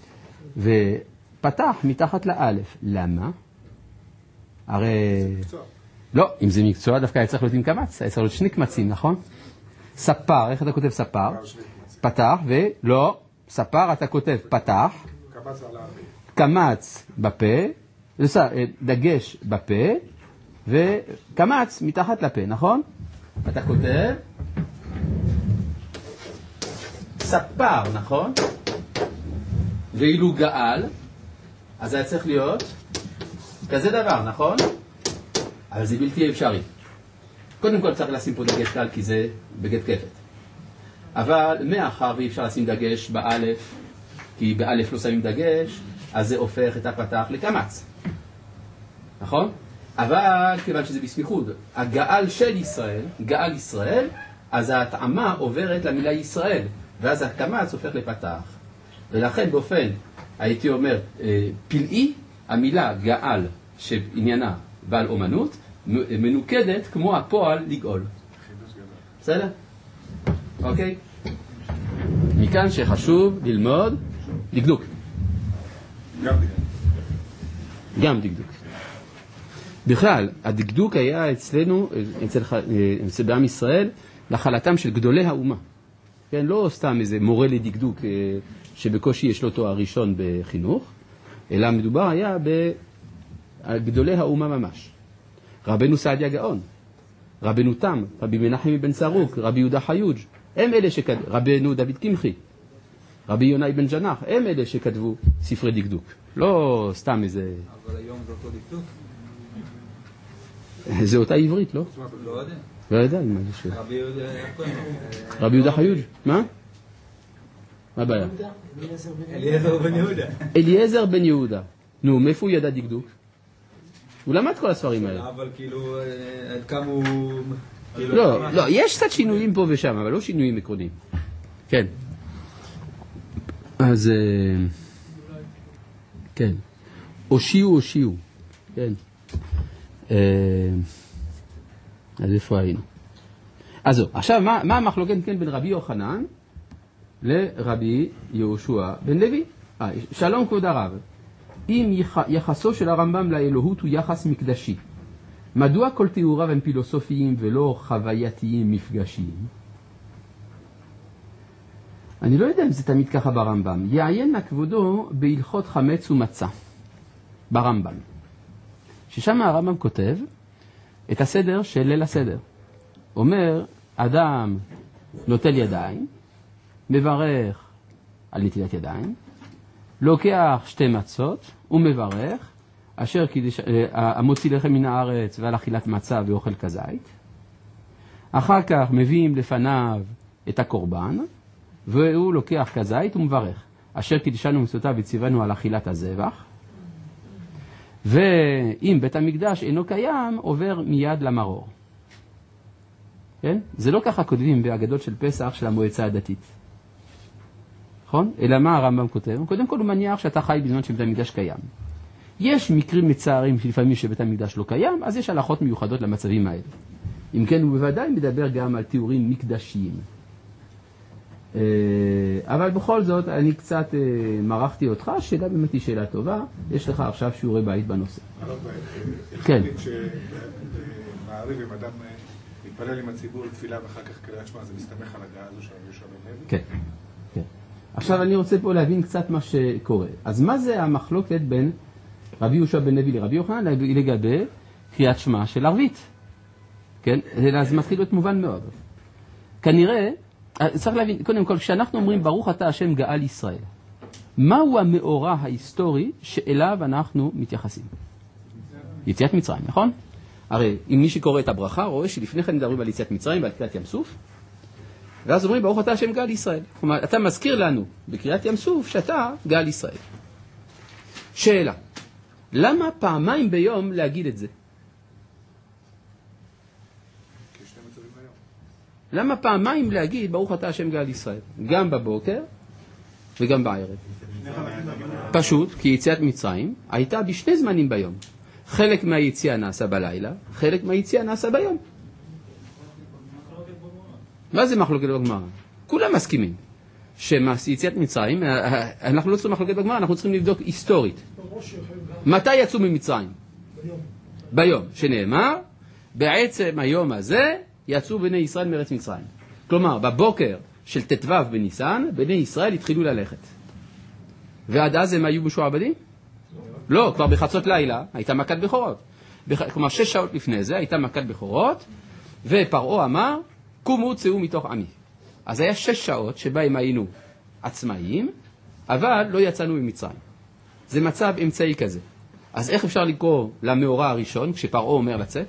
ופתח מתחת לאלף. למה? הרי... לא, אם זה מקצוע דווקא היה צריך להיות עם קמץ, היה צריך להיות שני קמצים, נכון? ספר, איך אתה כותב ספר? פתח, ולא, ספר אתה כותב פתח, קמץ בפה, דגש בפה, וקמץ מתחת לפה, נכון? אתה כותב ספר, נכון? ואילו גאל, אז היה צריך להיות כזה דבר, נכון? אבל זה בלתי אפשרי. קודם כל צריך לשים פה דגש קל, כי זה בגד כפת. אבל מאחר ואי אפשר לשים דגש באלף, כי באלף לא שמים דגש, אז זה הופך את הפתח לקמץ. נכון? אבל כיוון שזה בסמיכות, הגאל של ישראל, גאל ישראל, אז ההתאמה עוברת למילה ישראל, ואז הקמץ הופך לפתח. ולכן באופן, הייתי אומר, פלאי, המילה גאל שעניינה בעל אומנות, מנוקדת כמו הפועל לגאול. בסדר? אוקיי? מכאן שחשוב ללמוד דקדוק. גם דקדוק. בכלל, הדקדוק היה אצלנו, אצל בעם ישראל, נחלתם של גדולי האומה. כן, לא סתם איזה מורה לדקדוק שבקושי יש לו תואר ראשון בחינוך, אלא מדובר היה בגדולי האומה ממש. רבנו סעדיה גאון, רבנו תם, רבי מנחם בן סרוק, רבי יהודה חיוג, הם אלה שכתבו, רבנו דוד קמחי, רבי יונאי בן ג'נח, הם אלה שכתבו ספרי דקדוק. לא סתם איזה... אבל היום זה אותו דקדוק? זה אותה עברית, לא? לא יודע. לא יודע, מה זה שואל. רבי יהודה חיוג, מה? מה הבעיה? אליעזר בן יהודה. אליעזר בן יהודה. נו, מאיפה הוא ידע דקדוק? הוא למד כל הספרים האלה. אבל כאילו, עד כמה הוא... לא, יש קצת שינויים פה ושם, אבל לא שינויים עקרוניים. כן. אז... כן. הושיעו. כן. אז איפה היינו? אז זהו. עכשיו, מה המחלוקת כן בין רבי יוחנן לרבי יהושע בן לוי? שלום כבוד הרב. אם יחסו של הרמב"ם לאלוהות הוא יחס מקדשי, מדוע כל תיאוריו הם פילוסופיים ולא חווייתיים מפגשיים? אני לא יודע אם זה תמיד ככה ברמב"ם. יעיין נא כבודו בהלכות חמץ ומצה, ברמב"ם. ששם הרמב"ם כותב את הסדר של ליל הסדר. אומר, אדם נוטל ידיים, מברך על נטילת ידיים, לוקח 2 מצות ומברך, אשר המוציא לחם מן הארץ ועל אכילת מצה ואוכל כזית. אחר כך מביאים לפניו את הקורבן, והוא לוקח כזית ומברך, אשר קידשנו מצוותיו וציוונו על אכילת הזבח. ואם בית המקדש אינו קיים, עובר מיד למרור. כן? זה לא ככה כותבים בהגדות של פסח של המועצה הדתית. נכון? אלא מה הרמב"ם כותב? קודם כל הוא מניח שאתה חי בזמן שבית המקדש קיים. יש מקרים מצערים שלפעמים שבית המקדש לא קיים, אז יש הלכות מיוחדות למצבים האלה. אם כן, הוא בוודאי מדבר גם על תיאורים מקדשיים. אבל בכל זאת, אני קצת מרחתי אותך, השאלה באמת היא שאלה טובה, יש לך עכשיו שיעורי בית בנושא. כן. מעריב עם אדם מתפלל עם הציבור תפילה ואחר כך קריאת שמע, זה מסתמך על הגעה הזו של רבי יהושע בן לוי? כן, כן. עכשיו אני רוצה פה להבין קצת מה שקורה. אז מה זה המחלוקת בין רבי יהושע בן לוי לרבי יוחנן לגבי קריאת שמע של ערבית? כן? אז מתחיל להיות מובן מאוד. כנראה, צריך להבין, קודם כל, כשאנחנו אומרים ברוך אתה השם גאל ישראל, מהו המאורע ההיסטורי שאליו אנחנו מתייחסים? יציאת מצרים, נכון? הרי אם מי שקורא את הברכה רואה שלפני כן מדברים על יציאת מצרים ועל קריאת ים סוף, ואז אומרים ברוך אתה השם גאל ישראל. כלומר, אתה מזכיר לנו בקריאת ים סוף שאתה גאל ישראל. שאלה, למה פעמיים ביום להגיד את זה? למה פעמיים להגיד ברוך אתה השם גאל ישראל? גם בבוקר וגם בערב. פשוט, כי יציאת מצרים הייתה בשני זמנים ביום. חלק מהיציאה נעשה בלילה, חלק מהיציאה נעשה ביום. מה זה מחלוקת בגמרא? כולם מסכימים שיציאת מצרים, אנחנו לא צריכים מחלוקת בגמרא, אנחנו צריכים לבדוק היסטורית. מתי יצאו ממצרים? ביום, שנאמר, בעצם היום הזה יצאו בני ישראל מארץ מצרים. כלומר, בבוקר של ט"ו בניסן, בני ישראל התחילו ללכת. ועד אז הם היו משועבדים? לא, כבר בחצות לילה הייתה מכת בכורות. כלומר, 6 שעות לפני זה הייתה מכת בכורות, ופרעה אמר, קומו צאו מתוך עמי. אז היה 6 שעות שבהם היינו עצמאיים, אבל לא יצאנו ממצרים. זה מצב אמצעי כזה. אז איך אפשר לקרוא למאורע הראשון, כשפרעה אומר לצאת?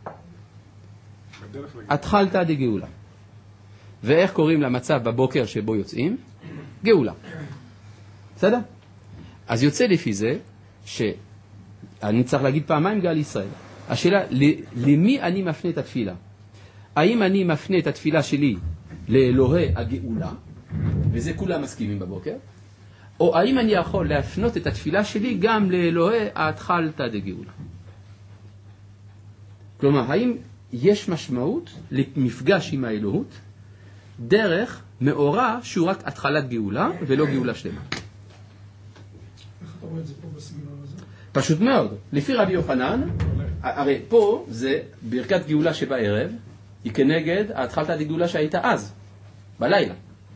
התחלתא דגאולה. ואיך קוראים למצב בבוקר שבו יוצאים? גאולה. בסדר? אז יוצא לפי זה שאני צריך להגיד פעמיים גאל ישראל. השאלה, למי אני מפנה את התפילה? האם אני מפנה את התפילה שלי לאלוהי הגאולה, וזה כולם מסכימים בבוקר, או האם אני יכול להפנות את התפילה שלי גם לאלוהי התחלתא דגאולה? כלומר, האם יש משמעות למפגש עם האלוהות דרך מאורע שהוא רק התחלת גאולה ולא גאולה שלמה? איך אתה רואה את זה פה בסגנון הזה? פשוט מאוד. לפי רבי יוחנן, הרי פה זה ברכת גאולה שבערב, היא כנגד התחלתא דגאולה שהייתה אז, בלילה.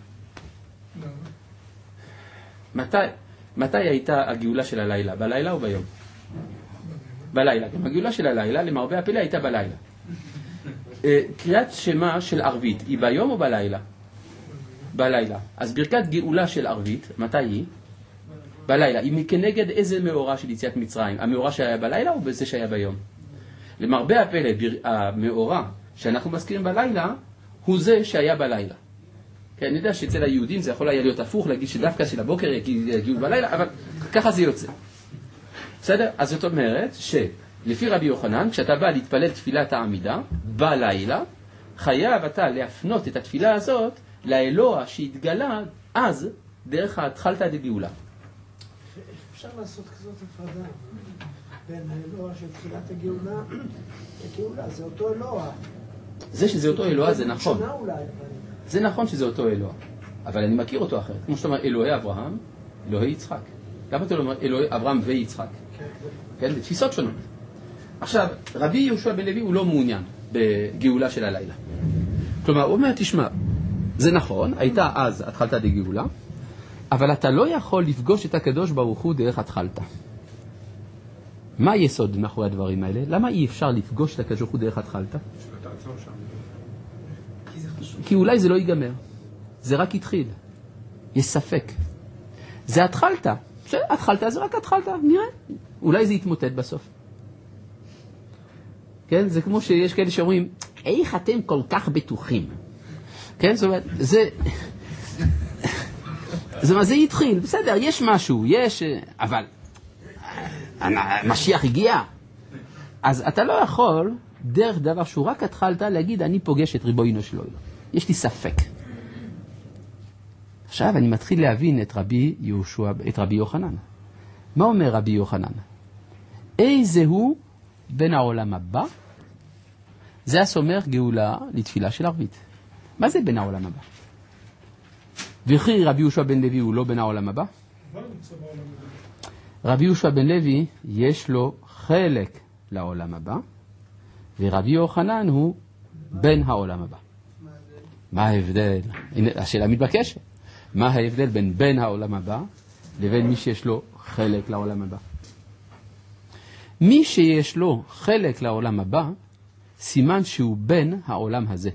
מתי הייתה הגאולה של הלילה? בלילה או ביום? בלילה. הגאולה של הלילה, למרבה הפלא, הייתה בלילה. קריאת שמה של ערבית, היא ביום או בלילה? בלילה. אז ברכת גאולה של ערבית, מתי היא? בלילה. היא כנגד איזה מאורע של יציאת מצרים? המאורע שהיה בלילה או בזה שהיה ביום? למרבה הפלא, המאורע שאנחנו מזכירים בלילה, הוא זה שהיה בלילה. כי אני יודע שאצל היהודים זה יכול היה להיות הפוך, להגיד שדווקא של הבוקר יגיעו בלילה, אבל ככה זה יוצא. בסדר? אז זאת אומרת שלפי רבי יוחנן, כשאתה בא להתפלל תפילת העמידה, בלילה, חייב אתה להפנות את התפילה הזאת לאלוה שהתגלה אז דרך התחלתא דגאולה. אפשר לעשות כזאת הפרדה בין האלוה של תחילת הגאולה לגאולה, זה אותו אלוה. זה שזה אותו אלוה זה נכון. זה נכון שזה אותו אלוה, אבל אני מכיר אותו אחרת. כמו שאתה אומר, אלוהי אברהם, אלוהי יצחק. למה אתה לא אומר אלוהי אברהם ויצחק? כן, זה תפיסות שונות. עכשיו, רבי יהושע בן לוי הוא לא מעוניין בגאולה של הלילה. כלומר, הוא אומר, תשמע, זה נכון, הייתה אז התחלתא דגאולה, אבל אתה לא יכול לפגוש את הקדוש ברוך הוא דרך התחלתא. מה היסוד מאחורי הדברים האלה? למה אי אפשר לפגוש את הקדוש ברוך הוא דרך התחלתא? כי אולי זה לא ייגמר. זה רק התחיל. יש ספק. זה התחלתא. התחלתא זה רק התחלתא, נראה. אולי זה יתמוטט בסוף. כן? זה כמו שיש כאלה שאומרים, איך אתם כל כך בטוחים? כן? זאת אומרת, זה יתחיל. בסדר, יש משהו, יש, אבל המשיח הגיע. אז אתה לא יכול, דרך דבר שהוא רק התחלת, להגיד, אני פוגש את ריבונו של עולם. יש לי ספק. עכשיו אני מתחיל להבין את רבי יוחנן. מה אומר רבי יוחנן? איזה הוא בין העולם הבא? זה הסומך גאולה לתפילה של ערבית. מה זה בין העולם הבא? וכי רבי יהושע בן לוי הוא לא בין העולם הבא? רבי יהושע בן לוי יש לו חלק לעולם הבא, ורבי יוחנן הוא בין העולם הבא. מה ההבדל? הנה, השאלה מתבקשת. מה ההבדל בין העולם הבא לבין מי שיש לו חלק לעולם הבא? מי שיש לו חלק לעולם הבא, סימן שהוא בין העולם הזה.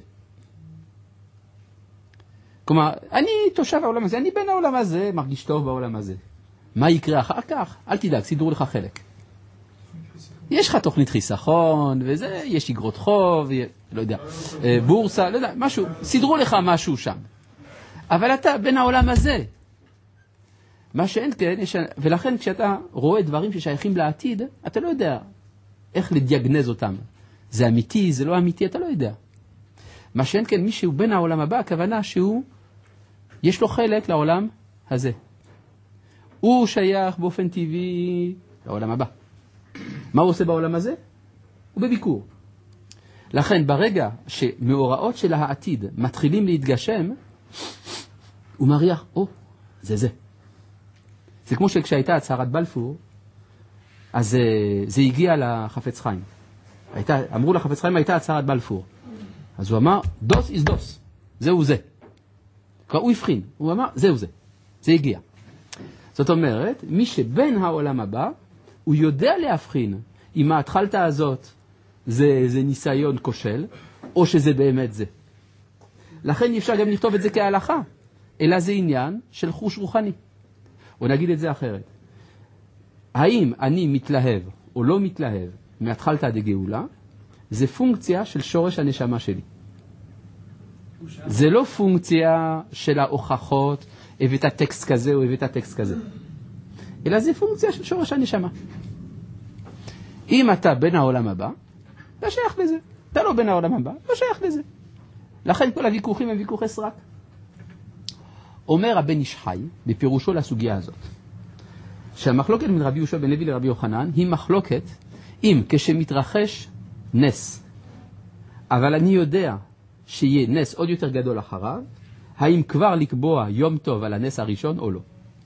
כלומר, אני תושב העולם הזה, אני בין העולם הזה, מרגיש טוב בעולם הזה. מה יקרה אחר כך? אל תדאג, סידרו לך חלק. יש לך תוכנית חיסכון, וזה, יש אגרות חוב, לא יודע, בורסה, לא יודע, משהו, סידרו לך משהו שם. אבל אתה בין העולם הזה. מה שאין כן, ולכן כשאתה רואה דברים ששייכים לעתיד, אתה לא יודע איך לדיאגנז אותם. זה אמיתי, זה לא אמיתי, אתה לא יודע. מה שאין כן, מי שהוא בין העולם הבא, הכוונה שהוא, יש לו חלק לעולם הזה. הוא שייך באופן טבעי לעולם הבא. מה הוא עושה בעולם הזה? הוא בביקור. לכן ברגע שמאורעות של העתיד מתחילים להתגשם, הוא מריח, זה. זה כמו שכשהייתה הצהרת בלפור, אז זה הגיע לחפץ חיים. אמרו לחפץ חיים, הייתה הצהרת בלפור. אז הוא אמר, דוס איז דוס. זהו זה. הוא הבחין. הוא אמר, זהו זה. זה הגיע. זאת אומרת, מי שבין העולם הבא, הוא יודע להבחין אם ההתחלת הזאת זה ניסיון כושל, או שזה באמת זה. לכן אי אפשר גם לכתוב את זה כהלכה, אלא זה עניין של חוש רוחני. או נגיד את זה אחרת. האם אני מתלהב או לא מתלהב מהתחלת דגאולה, זה פונקציה של שורש הנשמה שלי. זה לא פונקציה של ההוכחות, הבאת טקסט כזה או הבאת טקסט כזה. אלא זה פונקציה של שורש הנשמה. אם אתה בין העולם הבא, לא שייך לזה. אתה לא בין העולם הבא, לא שייך לזה. לכן כל הוויכוחים הם ויכוחי סרק. אומר הבן איש חי, בפירושו לסוגיה הזאת, שהמחלוקת בין רבי יהושע בן לוי לרבי יוחנן היא מחלוקת אם כשמתרחש נס, אבל אני יודע שיהיה נס עוד יותר גדול אחריו, האם כבר לקבוע יום טוב על הנס הראשון או לא.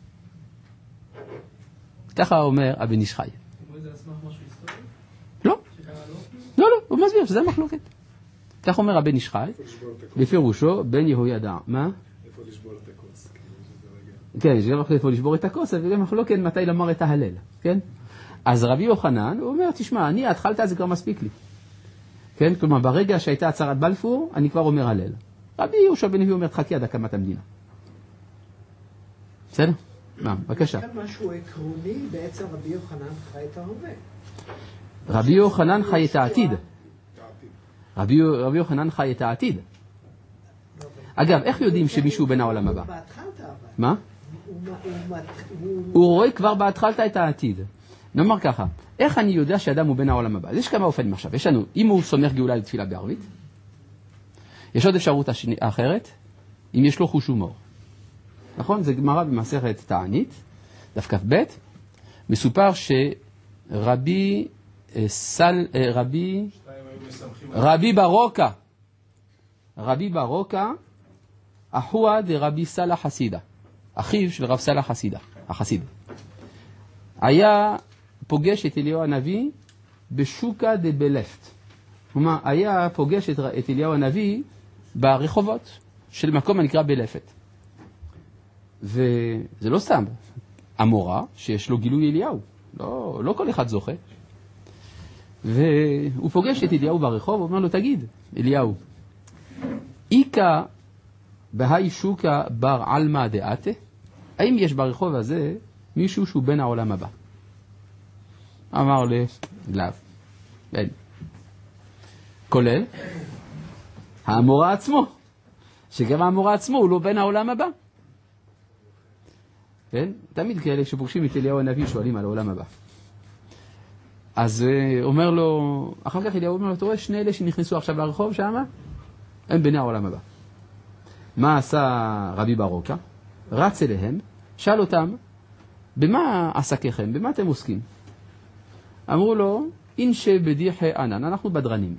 ככה אומר הבן איש חי. זה אסמך משהו היסטורי? לא. לא, הוא מסביר שזה מחלוקת. כך אומר הבן איש חי, בפירושו בן יהוידע. מה? איפה לשבור את הכוס? כן, יש גם איפה לשבור את הכוס, וגם מחלוקת מתי לומר את ההלל. כן? אז רבי יוחנן, הוא אומר, תשמע, אני התחלת, זה כבר מספיק לי. כן? כלומר, ברגע שהייתה הצהרת בלפור, אני כבר אומר הלל. רבי יהושע בן לוי אומר, תחכי עד הקמת המדינה. בסדר? מה? בבקשה. כאן משהו עקרוני, בעצם רבי יוחנן חי את ההווה. רבי יוחנן חי את העתיד. רבי יוחנן חי את העתיד. אגב, איך יודעים שמישהו בין העולם הבא? מה? הוא רואה כבר בהתחלת את העתיד. נאמר ככה, איך אני יודע שאדם הוא בין העולם הבא? יש כמה אופנים עכשיו. יש לנו, אם הוא סומך גאולה לתפילה בערבית, יש עוד אפשרות אחרת, אם יש לו חוש הומור. נכון? זה גמרא במסכת תענית, דף כ"ב, מסופר שרבי ברוקה, אחוה דרבי סלע חסידה, אחיו של רב סלע חסידה, החסיד. היה פוגש את אליהו הנביא בשוקה דבלפט. כלומר, היה פוגש את אליהו הנביא ברחובות, של מקום הנקרא בלפת. וזה לא סתם, המורה שיש לו גילוי אליהו, לא כל אחד זוכה. והוא פוגש את אליהו ברחוב, הוא אומר לו, תגיד, אליהו, איקה בהי שוקה בר עלמא דעתה? האם יש ברחוב הזה מישהו שהוא בן העולם הבא? אמר לי, לאו, אין. כולל המורה עצמו, שגם המורה עצמו הוא לא בן העולם הבא. כן? תמיד כאלה שפוגשים את אליהו הנביא שואלים על העולם הבא. אז אומר לו, אחר כך אליהו אומר לו, אתה רואה שני אלה שנכנסו עכשיו לרחוב שם? הם בני העולם הבא. מה עשה רבי ברוקה? רץ אליהם, שאל אותם, במה עסקיכם? במה אתם עוסקים? אמרו לו, אינשי בדיחי ענן, אנחנו בדרנים.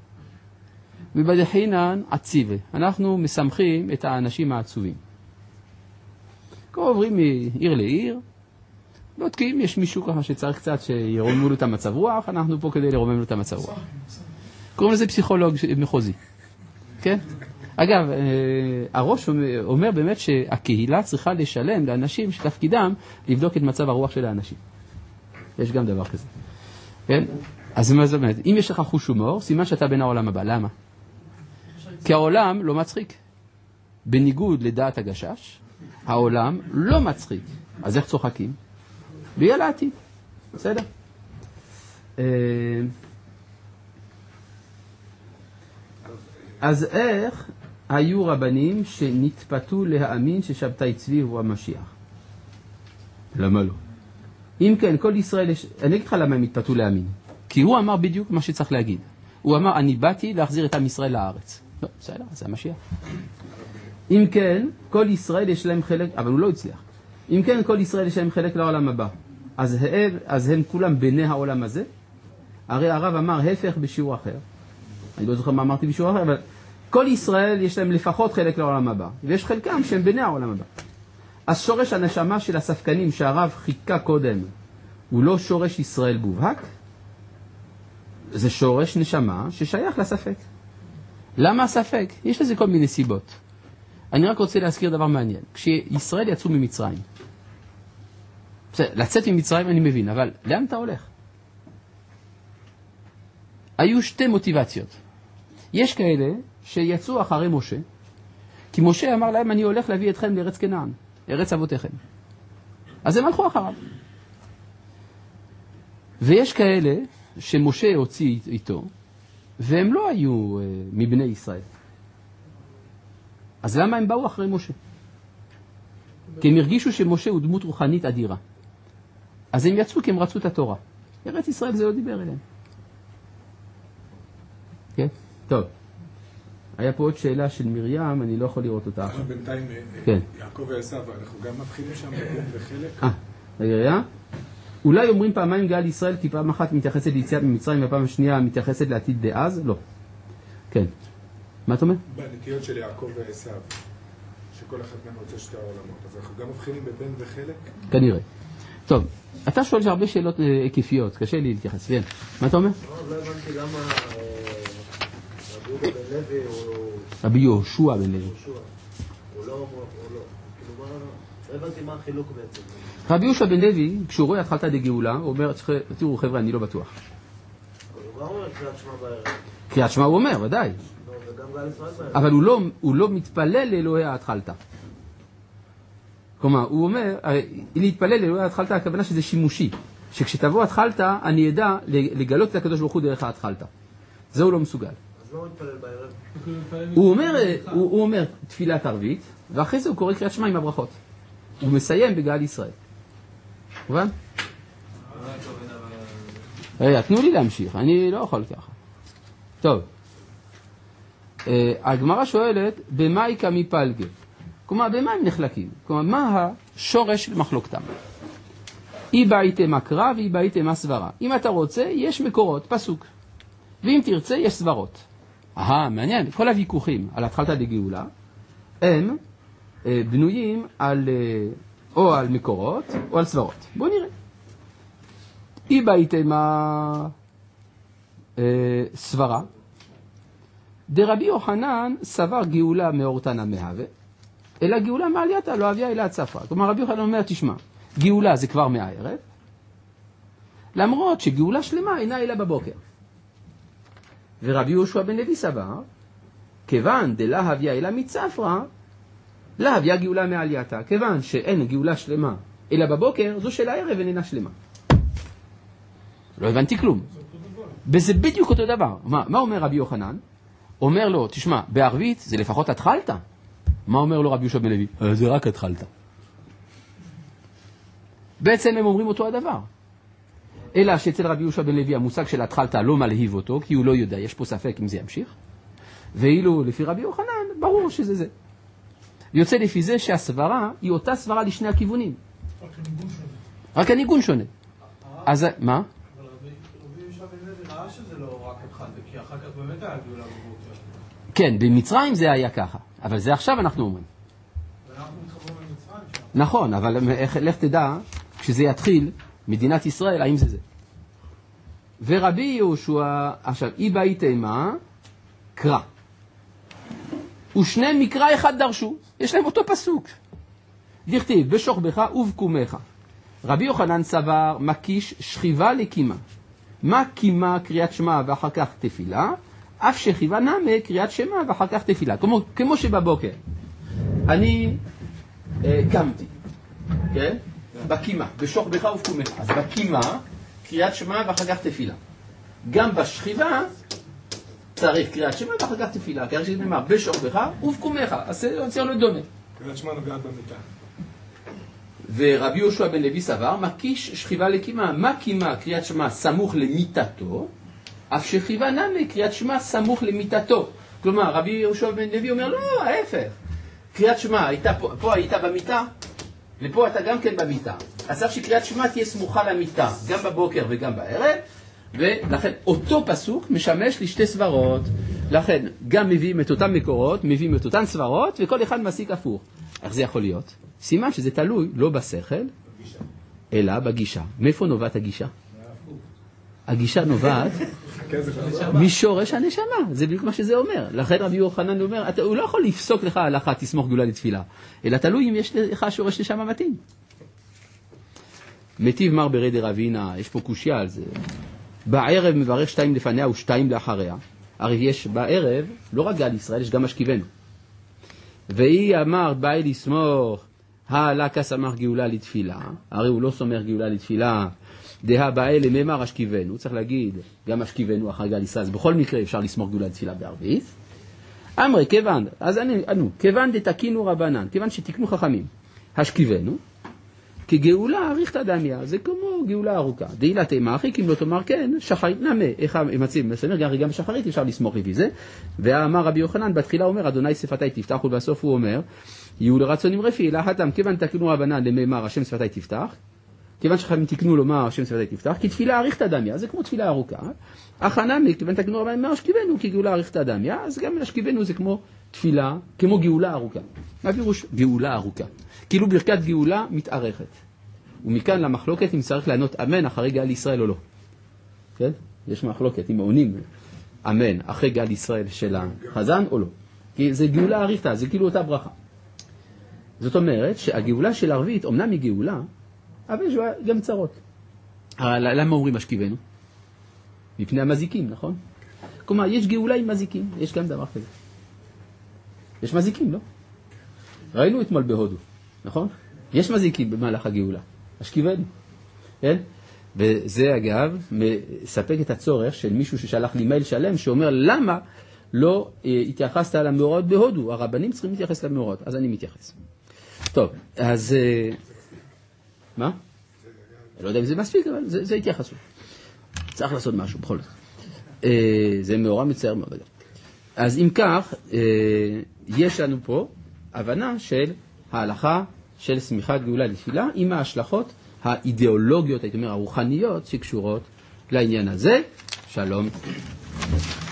ובדחינן עציבה, אנחנו מסמכים את האנשים העצובים. כבר עוברים מעיר לעיר, בודקים, יש מישהו ככה שצריך קצת שירוממו לו את המצב רוח, אנחנו פה כדי לרומם לו את המצב רוח. קוראים לזה פסיכולוג מחוזי. כן? אגב, הראש אומר באמת שהקהילה צריכה לשלם לאנשים שתפקידם לבדוק את מצב הרוח של האנשים. יש גם דבר כזה. כן? אז מה זאת אומרת? אם יש לך חוש הומור, סימן שאתה בן העולם הבא. למה? כי העולם לא מצחיק. בניגוד לדעת הגשש, העולם לא מצחיק. אז איך צוחקים? בגלל העתיד. בסדר? אז איך היו רבנים שנתפתו להאמין ששבתאי צבי הוא המשיח? למה לא? אם כן, כל ישראל, אני אגיד לך למה הם התפתו להאמין. כי הוא אמר בדיוק מה שצריך להגיד. הוא אמר, אני באתי להחזיר את עם ישראל לארץ. לא, בסדר, זה המשיח. אם כן, כל ישראל יש להם חלק, אבל הוא לא הצליח. אם כן, כל ישראל יש להם חלק לעולם הבא. אז הם כולם בני העולם הזה. הרי הרב אמר הפך בשיעור אחר. אני לא זוכר מה אמרתי בשיעור אחר, אבל כל ישראל יש להם לפחות חלק לעולם הבא. ויש חלקם שהם בני העולם הבא. אז שורש הנשמה של הספקנים שהרב חיכה קודם, הוא לא שורש ישראל בובהק, זה שורש נשמה ששייך לספק. למה הספק? יש לזה כל מיני סיבות. אני רק רוצה להזכיר דבר מעניין. כשישראל יצאו ממצרים, לצאת ממצרים אני מבין, אבל לאן אתה הולך? היו שתי מוטיבציות. יש כאלה שיצאו אחרי משה, כי משה אמר להם, אני הולך להביא אתכם לארץ כנען, ארץ אבותיכם. אז הם הלכו אחריו. ויש כאלה שמשה הוציא איתו, והם לא היו מבני ישראל. אז למה הם באו אחרי משה? כי הם הרגישו שמשה הוא דמות רוחנית אדירה. אז הם יצאו כי הם רצו את התורה. ארץ ישראל זה לא דיבר אליהם. כן? טוב. היה פה עוד שאלה של מרים, אני לא יכול לראות אותה. בינתיים, כן. יעקב ועשיו, אנחנו גם מבחינים שם בחלק? רגע. אולי אומרים פעמיים גאל ישראל, כי פעם אחת מתייחסת ליציאת ממצרים, והפעם השנייה מתייחסת לעתיד דאז? לא. כן. מה אתה אומר? בנטיות של יעקב ועשיו, שכל אחד מהם רוצה שתי העולמות, אז אנחנו גם מבחינים בבן וחלק? כנראה. טוב, אתה שואל שהרבה שאלות היקפיות, קשה לי להתייחס. כן. מה אתה אומר? לא הבנתי למה רבי יהודה בן לוי הוא... רבי יהושע בן לוי. הוא לא... כאילו לא הבנתי מה החילוק בעצם. רבי יהושע בן לוי, כשהוא רואה התחלת דגאולה, הוא אומר, תראו חבר'ה, אני לא בטוח. הוא גם אומר קריאת שמע בערב. קריאת שמע הוא אומר, ודאי. וגם גאל ישראל בערב. אבל הוא לא מתפלל לאלוהי ההתחלתה. כלומר, הוא אומר, להתפלל לאלוהי ההתחלתה, הכוונה שזה שימושי. שכשתבוא התחלתה, אני אדע לגלות את הקדוש ברוך הוא דרך ההתחלתה. זה הוא לא מסוגל. אז לא מתפלל בערב. הוא אומר תפילת ערבית, ואחרי זה הוא קורא קריאת שמע עם הברכות. הוא מסיים בגאל ישראל. מובן? תנו לי להמשיך, אני לא יכול ככה. טוב. הגמרא שואלת, במה יקא מפלגה? כלומר, במה הם נחלקים? כלומר, מה השורש של מחלוקתם? אי בעיתם הקרא ואי בעיתם הסברה. אם אתה רוצה, יש מקורות, פסוק. ואם תרצה, יש סברות. מעניין. כל הוויכוחים על התחלת דגאולה, הם בנויים על, או על מקורות או על סברות. בואו נראה. אי בעיתם הסברה. דרבי יוחנן סבר גאולה מאורתנא מהווה, אלא גאולה מעלייתא לא הביאה אלא הצפרא. כלומר רבי יוחנן אומר, תשמע, גאולה זה כבר מהערב, למרות שגאולה שלמה אינה אלא בבוקר. ורבי יהושע בן לוי סבר, כיוון דלה הביאה אלא מצפרא, לה הביאה גאולה מעלייתא. כיוון שאין גאולה שלמה אלא בבוקר, זו של הערב איננה שלמה. לא הבנתי כלום. וזה בדיוק אותו דבר. מה אומר רבי יוחנן? אומר לו, תשמע, בערבית זה לפחות התחלת. מה אומר לו רבי יהושע בן לוי? זה רק התחלת. בעצם הם אומרים אותו הדבר. אלא שאצל רבי יהושע בן לוי המושג של התחלת לא מלהיב אותו, כי הוא לא יודע, יש פה ספק אם זה ימשיך. ואילו לפי רבי יוחנן, ברור שזה זה. יוצא לפי זה שהסברה היא אותה סברה לשני הכיוונים. רק הניגון שונה. אז מה? אבל רבי יהושע בן לוי ראה שזה לא רק התחלת, כי אחר כך באמת היה גאולה בבוקר. כן, במצרים זה היה ככה, אבל זה עכשיו אנחנו אומרים. ואנחנו מתחברים למצרים שם. נכון, אבל לך תדע, כשזה יתחיל, מדינת ישראל, האם זה זה? ורבי יהושע, עכשיו, אי באי תימה, קרא. ושני מקרא אחד דרשו, יש להם אותו פסוק. דכתיב, בשוכבך ובקומך. רבי יוחנן סבר, מקיש שכיבה לקימה. מה קימה קריאת שמע ואחר כך תפילה, אף שכיבה נמה קריאת שמע ואחר כך תפילה. כמו שבבוקר, אני קמתי, כן? בקימה, בשוכבך ובקומך. אז בקימה, קריאת שמע ואחר כך תפילה. גם בשכיבה, צריך קריאת שמע ואחר כך תפילה. כי הראשית נאמר, בשוכבך ובקומך. אז זה לא דומה. קריאת שמע נוגעת במיטה. ורבי יהושע בן לוי סבר, מקיש שכיבה לקימה. מה קימה קריאת שמע סמוך למיטתו, אף שכיבה נמה קריאת שמע סמוך למיטתו. כלומר, רבי יהושע בן לוי אומר, לא, ההפך. קריאת שמע, פה היית במיטה, ופה אתה גם כן במיטה. אז צריך שקריאת שמע תהיה סמוכה למיטה, גם בבוקר וגם בערב, ולכן אותו פסוק משמש לשתי סברות. לכן גם מביאים את אותם מקורות, מביאים את אותן סברות, וכל אחד מסיק הפוך. איך זה יכול להיות? סימן שזה תלוי לא בשכל, אלא בגישה. מאיפה נובעת הגישה? הגישה נובעת משורש הנשמה. זה בדיוק מה שזה אומר. לכן רבי יוחנן אומר, הוא לא יכול לפסוק לך הלכה, תסמוך גאולה לתפילה, אלא תלוי אם יש לך שורש נשמה מתאים. מטיב מר ברי דרבינה, יש פה קושיה על זה. בערב מברך 2 לפניה ו2 לאחריה. הרי יש בערב, לא רק גאל ישראל, יש גם משכיבנו. והיא אמר, באי לסמוך, הלכה סמך גאולה לתפילה. הרי הוא לא סומך גאולה לתפילה. דה באי לממר השכיבנו. צריך להגיד, גם השכיבנו אחר גאל ישראל. אז בכל מקרה אפשר לסמוך גאולה לתפילה בערבית. אמרי, כיוון, אז ענו, כיוון דתקינו רבנן, כיוון שתקנו חכמים, השכיבנו, כגאולה אריכתא דמיא, זה כמו גאולה ארוכה. דאילת אימה אחי, אם לא תאמר כן, שחרית נמה, איך מציב מסמר, גם בשחרית אפשר לסמוך לפי זה. ואמר רבי יוחנן, בתחילה אומר, אדוני שפתי תפתח, ובסוף הוא אומר, יהיו לרצונים רפי, להתם, כיוון תקנו רבנן למאמר, השם שפתי תפתח, כיוון שחכמים תקנו לומר, השם שפתי תפתח, כי תפילה אריכתא דמיא, זה כמו תפילה ארוכה. החנמי, כיוון תקנו רבנן למאמר השכיבנו, כי גאולה אריכתא דמיא, אז גם השכיבנו זה כמו תפילה, כמו גאולה ארוכה. מה פירוש גאולה ארוכה? כאילו ברכת גאולה מתארכת. ומכאן למחלוקת אם צריך לענות אמן אחרי גאל ישראל או לא. כן? יש מחלוקת אם עונים אמן אחרי גאל ישראל של החזן או לא. כי זה גאולה אריכתא, זה כאילו אותה ברכה. זאת אומרת שהגאולה של ערבית אומנם היא גאולה, אבל יש גם צרות. למה אומרים משכיבנו? מפני המזיקים, נכון? כלומר, יש גאולה עם מזיקים, יש גם דבר כזה. יש מזיקים, לא? ראינו אתמול בהודו, נכון? יש מזיקים במהלך הגאולה. השכיבנו, כן? וזה אגב מספק את הצורך של מישהו ששלח לי מייל שלם שאומר למה לא התייחסת למאורעות בהודו, הרבנים צריכים להתייחס למאורעות, אז אני מתייחס. טוב, אז מה? לא יודע אם זה מספיק, אבל זה התייחסות. צריך לעשות משהו בכל זאת. זה מאורע מצער מאוד. אז אם כך, יש לנו פה הבנה של ההלכה של סמיכת גאולה לתפילה, עם ההשלכות האידיאולוגיות, הייתי אומר, הרוחניות, שקשורות לעניין הזה. שלום.